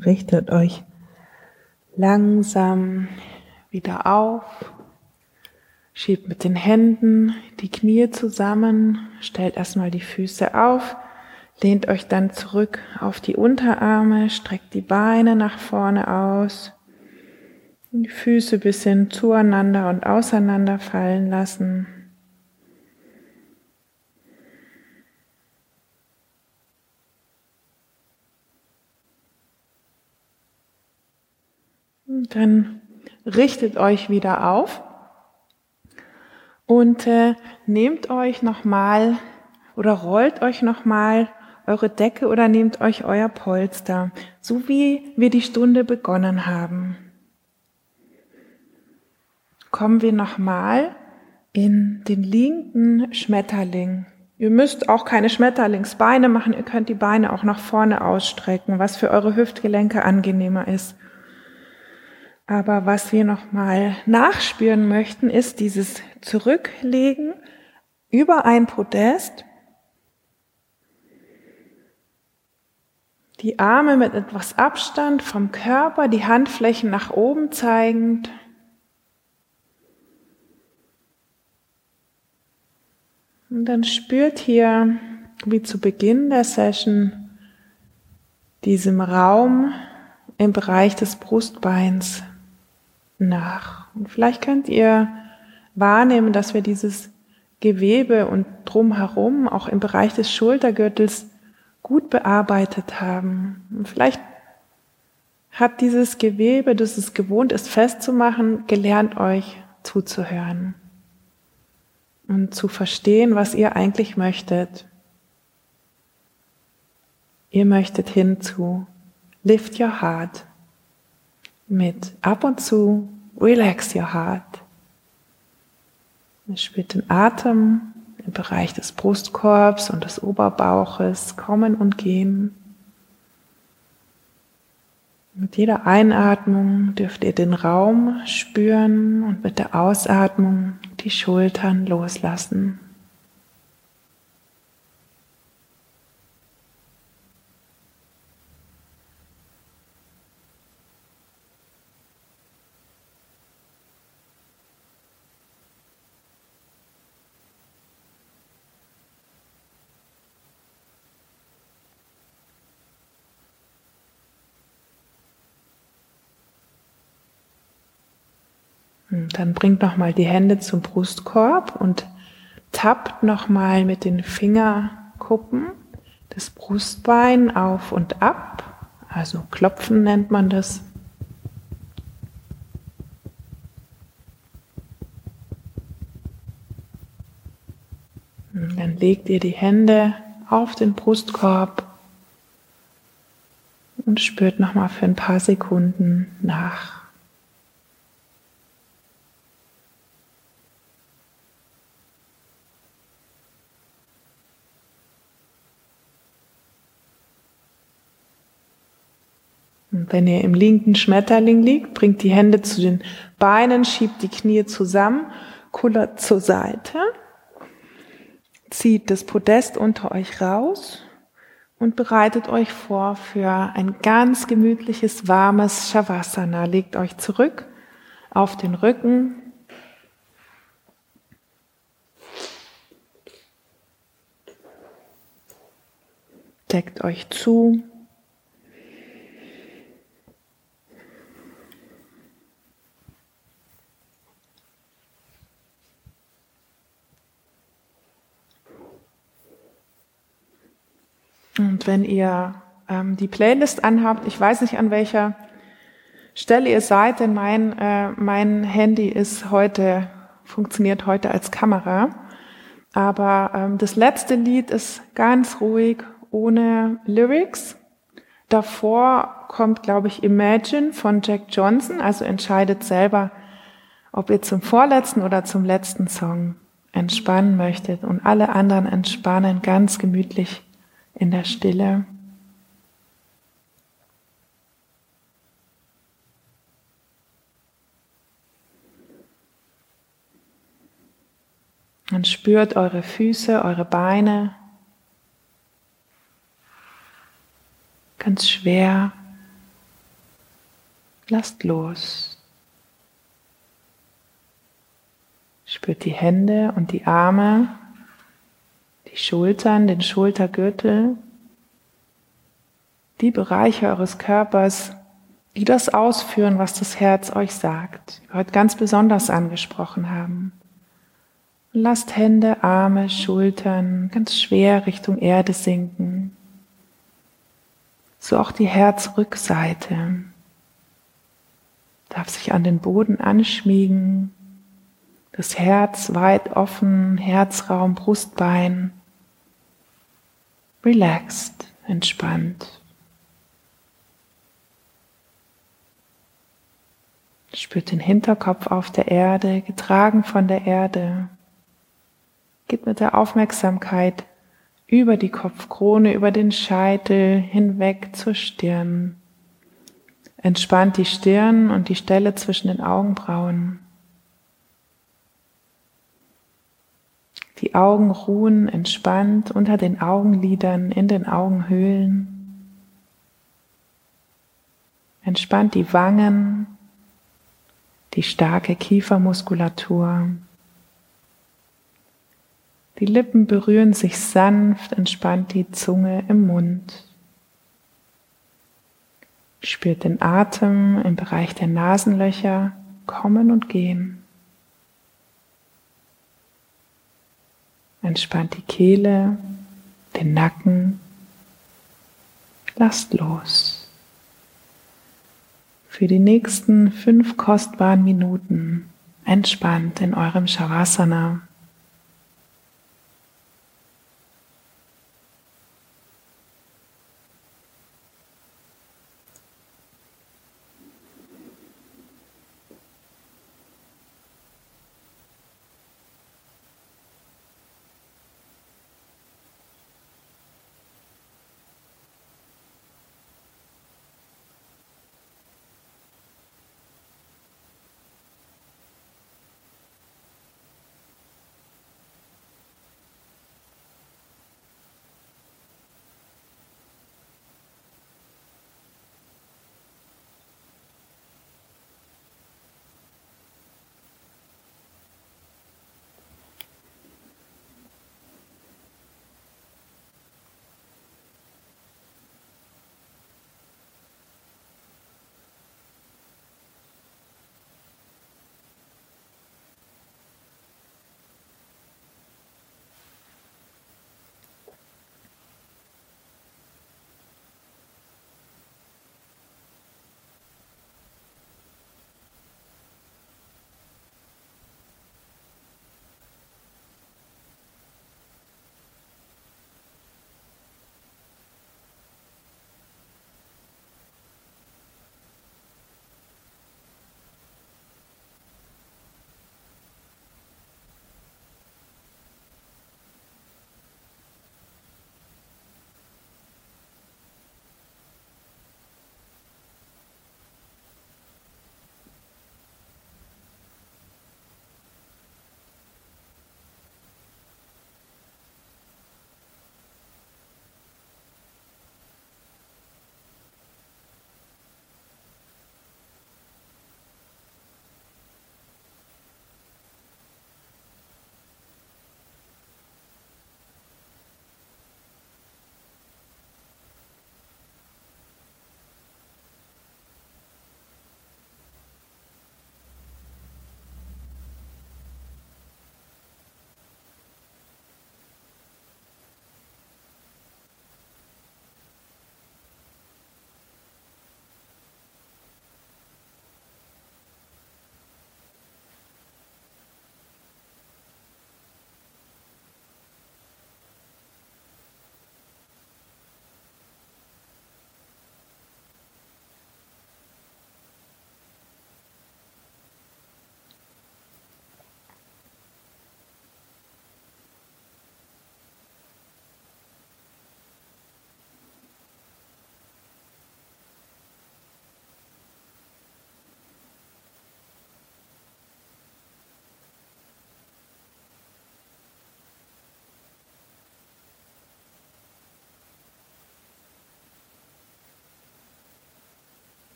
Richtet euch langsam wieder auf. Schiebt mit den Händen die Knie zusammen. Stellt erstmal die Füße auf. Lehnt euch dann zurück auf die Unterarme. Streckt die Beine nach vorne aus. Die Füße ein bisschen zueinander und auseinander fallen lassen. Und dann richtet euch wieder auf und nehmt euch nochmal oder rollt euch nochmal eure Decke oder nehmt euch euer Polster, so wie wir die Stunde begonnen haben. Kommen wir nochmal in den linken Schmetterling. Ihr müsst auch keine Schmetterlingsbeine machen, ihr könnt die Beine auch nach vorne ausstrecken, was für eure Hüftgelenke angenehmer ist. Aber was wir nochmal nachspüren möchten, ist dieses Zurücklegen über ein Podest. Die Arme mit etwas Abstand vom Körper, die Handflächen nach oben zeigend. Und dann spürt hier, wie zu Beginn der Session, diesem Raum im Bereich des Brustbeins nach. Und vielleicht könnt ihr wahrnehmen, dass wir dieses Gewebe und drumherum, auch im Bereich des Schultergürtels, gut bearbeitet haben. Und vielleicht hat dieses Gewebe, das es gewohnt ist festzumachen, gelernt euch zuzuhören und zu verstehen, was ihr eigentlich möchtet. Ihr möchtet hinzu Lift Your Heart mit ab und zu Relax Your Heart. Ihr spürt den Atem im Bereich des Brustkorbs und des Oberbauches kommen und gehen. Mit jeder Einatmung dürft ihr den Raum spüren und mit der Ausatmung die Schultern loslassen. Dann bringt nochmal die Hände zum Brustkorb und tappt nochmal mit den Fingerkuppen das Brustbein auf und ab. Also klopfen nennt man das. Und dann legt ihr die Hände auf den Brustkorb und spürt nochmal für ein paar Sekunden nach. Und wenn ihr im linken Schmetterling liegt, bringt die Hände zu den Beinen, schiebt die Knie zusammen, kullert zur Seite, zieht das Podest unter euch raus und bereitet euch vor für ein ganz gemütliches, warmes Shavasana. Legt euch zurück auf den Rücken. Deckt euch zu. Und wenn ihr die Playlist anhabt, ich weiß nicht, an welcher Stelle ihr seid, denn mein Handy funktioniert heute als Kamera. Aber das letzte Lied ist ganz ruhig, ohne Lyrics. Davor kommt, glaube ich, Imagine von Jack Johnson. Also entscheidet selber, ob ihr zum vorletzten oder zum letzten Song entspannen möchtet. Und alle anderen entspannen ganz gemütlich in der Stille. Und spürt eure Füße, eure Beine. Ganz schwer lasst los. Spürt die Hände und die Arme, die Schultern, den Schultergürtel, die Bereiche eures Körpers, die das ausführen, was das Herz euch sagt, die wir heute ganz besonders angesprochen haben. Und lasst Hände, Arme, Schultern ganz schwer Richtung Erde sinken. So auch die Herzrückseite darf sich an den Boden anschmiegen, das Herz weit offen, Herzraum, Brustbein, relaxed, entspannt. Spürt den Hinterkopf auf der Erde, getragen von der Erde. Geht mit der Aufmerksamkeit über die Kopfkrone, über den Scheitel hinweg zur Stirn. Entspannt die Stirn und die Stelle zwischen den Augenbrauen. Die Augen ruhen entspannt unter den Augenlidern, in den Augenhöhlen. Entspannt die Wangen, die starke Kiefermuskulatur. Die Lippen berühren sich sanft, entspannt die Zunge im Mund. Spürt den Atem im Bereich der Nasenlöcher kommen und gehen. Entspannt die Kehle, den Nacken. Lasst los. Für die nächsten 5 kostbaren Minuten entspannt in eurem Shavasana.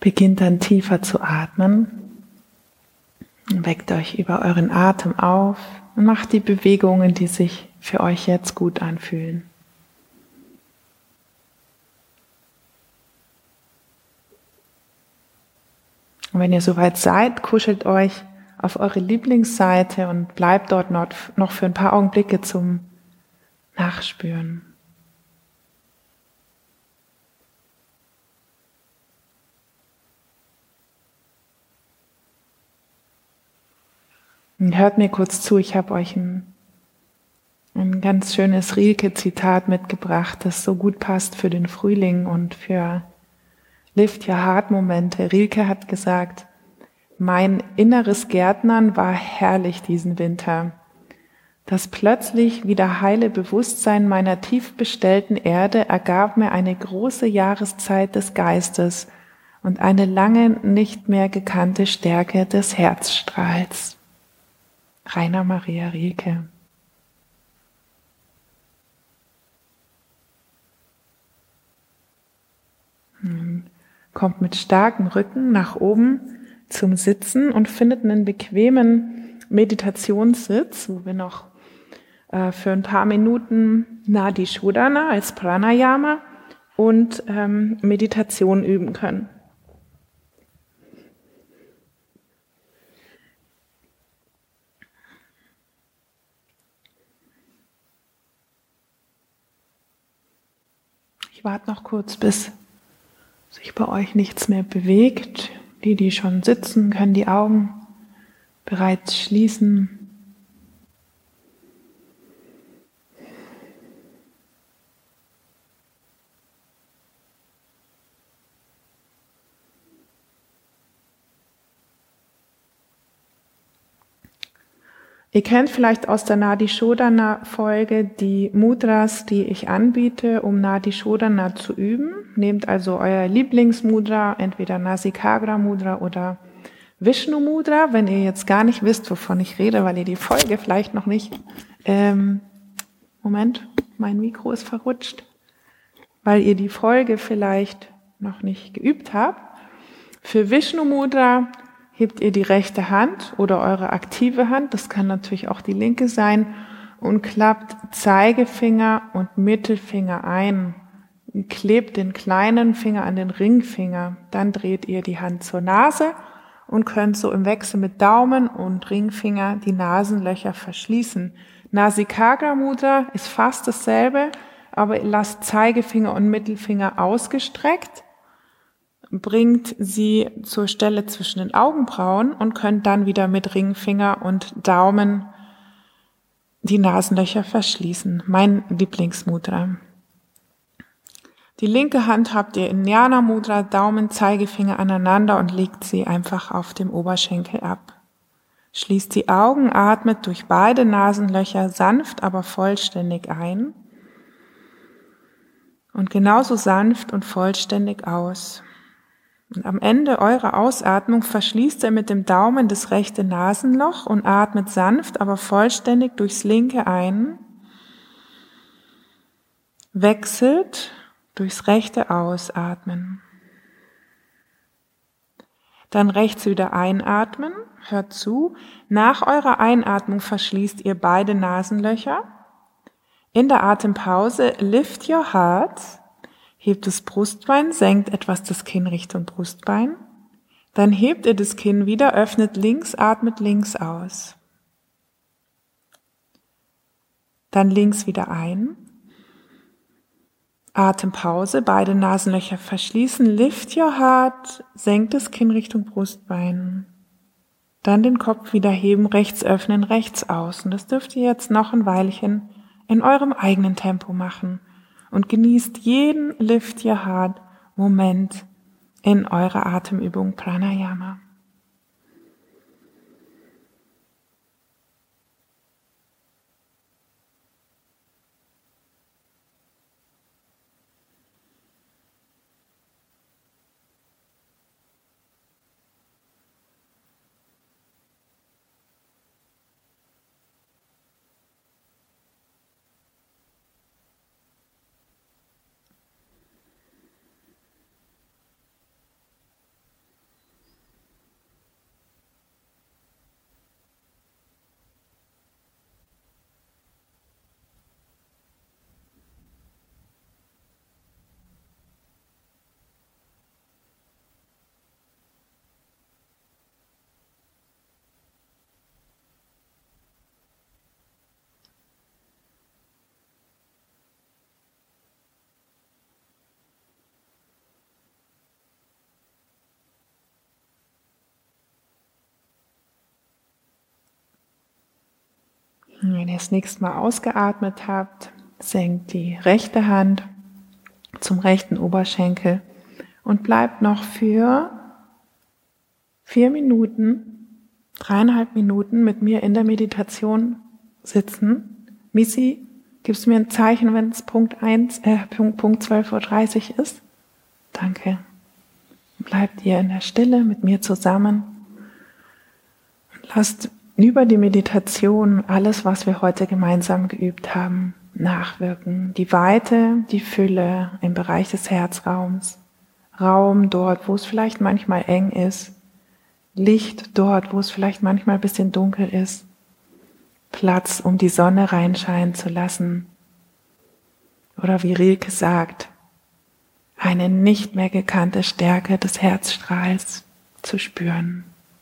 Beginnt dann tiefer zu atmen. Weckt euch über euren Atem auf und macht die Bewegungen, die sich für euch jetzt gut anfühlen. Und wenn ihr soweit seid, kuschelt euch auf eure Lieblingsseite und bleibt dort noch für ein paar Augenblicke zum Nachspüren. Und hört mir kurz zu, ich habe euch ein ganz schönes Rilke-Zitat mitgebracht, das so gut passt für den Frühling und für Lift Your Heart-Momente. Rilke hat gesagt, mein inneres Gärtnern war herrlich diesen Winter. Das plötzlich wieder heile Bewusstsein meiner tief bestellten Erde ergab mir eine große Jahreszeit des Geistes und eine lange nicht mehr gekannte Stärke des Herzstrahls. Rainer Maria Rilke. Kommt mit starkem Rücken nach oben zum Sitzen und findet einen bequemen Meditationssitz, wo wir noch für ein paar Minuten Nadi Shodhana als Pranayama und Meditation üben können. Ich warte noch kurz, bis sich bei euch nichts mehr bewegt. Die schon sitzen, können die Augen bereits schließen. Ihr kennt vielleicht aus der Nadi Shodhana Folge die Mudras, die ich anbiete, um Nadi Shodhana zu üben. Nehmt also euer Lieblingsmudra, entweder Nasikagra Mudra oder Vishnu Mudra, wenn ihr jetzt gar nicht wisst, wovon ich rede, weil ihr die Folge vielleicht noch nicht, Moment, mein Mikro ist verrutscht, weil ihr die Folge vielleicht noch nicht geübt habt. Für Vishnu Mudra hebt ihr die rechte Hand oder eure aktive Hand, das kann natürlich auch die linke sein, und klappt Zeigefinger und Mittelfinger ein. Klebt den kleinen Finger an den Ringfinger. Dann dreht ihr die Hand zur Nase und könnt so im Wechsel mit Daumen und Ringfinger die Nasenlöcher verschließen. Nasikagra Mudra ist fast dasselbe, aber ihr lasst Zeigefinger und Mittelfinger ausgestreckt, bringt sie zur Stelle zwischen den Augenbrauen und könnt dann wieder mit Ringfinger und Daumen die Nasenlöcher verschließen. Mein Lieblingsmudra. Die linke Hand habt ihr in Jnana Mudra, Daumen, Zeigefinger aneinander und legt sie einfach auf dem Oberschenkel ab. Schließt die Augen, atmet durch beide Nasenlöcher sanft, aber vollständig ein und genauso sanft und vollständig aus. Und am Ende eurer Ausatmung verschließt ihr mit dem Daumen das rechte Nasenloch und atmet sanft, aber vollständig durchs linke ein, wechselt durchs rechte Ausatmen. Dann rechts wieder einatmen, hört zu. Nach eurer Einatmung verschließt ihr beide Nasenlöcher. In der Atempause lift your heart. Hebt das Brustbein, senkt etwas das Kinn Richtung Brustbein. Dann hebt ihr das Kinn wieder, öffnet links, atmet links aus. Dann links wieder ein. Atempause, beide Nasenlöcher verschließen, lift your heart, senkt das Kinn Richtung Brustbein. Dann den Kopf wieder heben, rechts öffnen, rechts aus. Und das dürft ihr jetzt noch ein Weilchen in eurem eigenen Tempo machen. Und genießt jeden Lift Your Heart Moment in eurer Atemübung Pranayama. Wenn ihr das nächste Mal ausgeatmet habt, senkt die rechte Hand zum rechten Oberschenkel und bleibt noch für 4 Minuten, 3,5 Minuten mit mir in der Meditation sitzen. Missy, gibst du mir ein Zeichen, wenn es Punkt 12:30 Uhr ist? Danke. Bleibt ihr in der Stille mit mir zusammen und lasst über die Meditation alles, was wir heute gemeinsam geübt haben, nachwirken. Die Weite, die Fülle im Bereich des Herzraums, Raum dort, wo es vielleicht manchmal eng ist, Licht dort, wo es vielleicht manchmal ein bisschen dunkel ist, Platz, um die Sonne reinscheinen zu lassen. Oder wie Rilke sagt, eine nicht mehr gekannte Stärke des Herzstrahls zu spüren.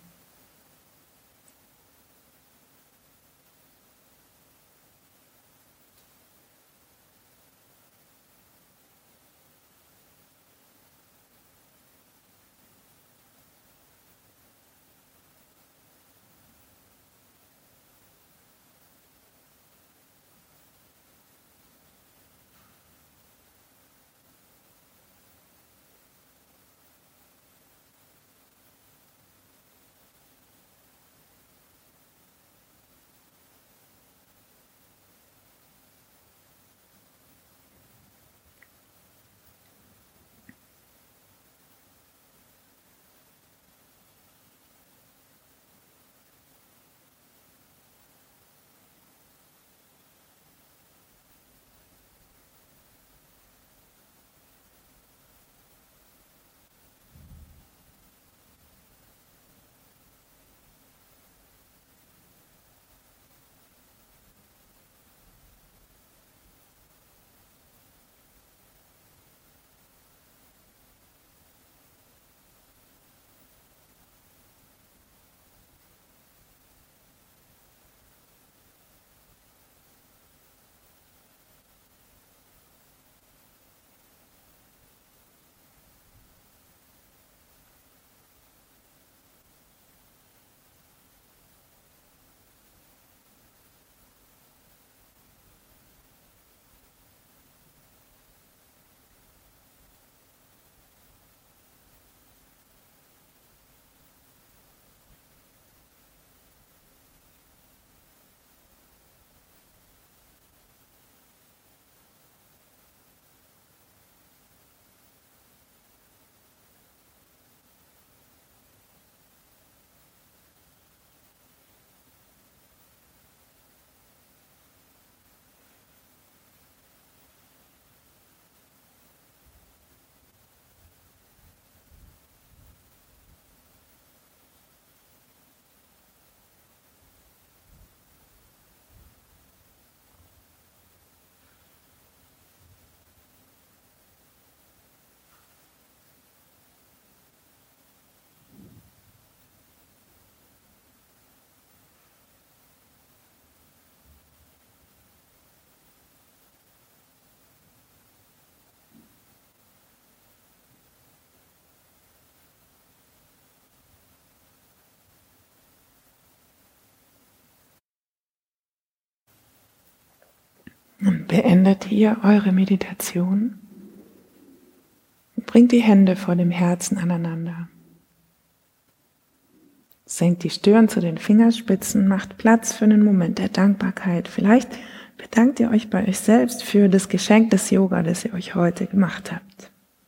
Und beendet hier eure Meditation. Bringt die Hände vor dem Herzen aneinander. Senkt die Stirn zu den Fingerspitzen, macht Platz für einen Moment der Dankbarkeit. Vielleicht bedankt ihr euch bei euch selbst für das Geschenk des Yoga, das ihr euch heute gemacht habt.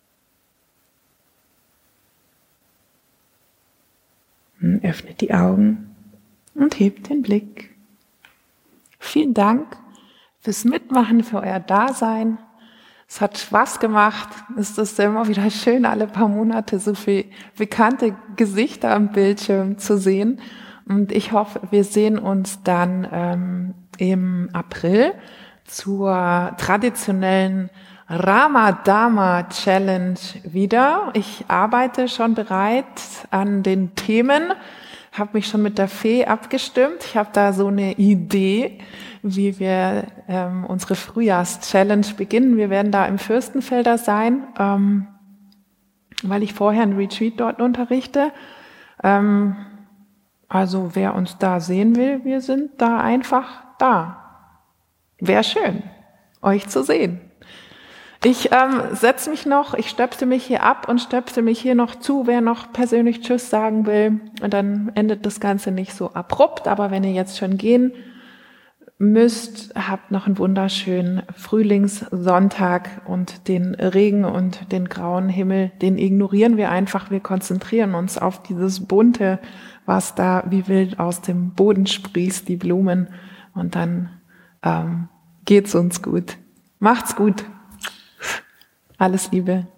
Öffnet die Augen und hebt den Blick. Vielen Dank fürs Mitmachen, für euer Dasein. Es hat Spaß gemacht. Es ist immer wieder schön, alle paar Monate so viele bekannte Gesichter am Bildschirm zu sehen. Und ich hoffe, wir sehen uns dann im April zur traditionellen Ramadama Challenge wieder. Ich arbeite schon bereit an den Themen, habe mich schon mit der Fee abgestimmt. Ich habe da so eine Idee, wie wir unsere Frühjahrs-Challenge beginnen. Wir werden da im Fürstenfelder sein, weil ich vorher ein Retreat dort unterrichte. Also wer uns da sehen will, wir sind da einfach da. Wäre schön, euch zu sehen. Ich setze mich noch, ich stöpsel mich hier ab und stöpsel mich hier noch zu, wer noch persönlich Tschüss sagen will. Und dann endet das Ganze nicht so abrupt, aber wenn ihr jetzt schon gehen müsst, habt noch einen wunderschönen Frühlingssonntag und den Regen und den grauen Himmel, den ignorieren wir einfach. Wir konzentrieren uns auf dieses Bunte, was da wie wild aus dem Boden sprießt, die Blumen. Und dann geht's uns gut. Macht's gut. Alles Liebe.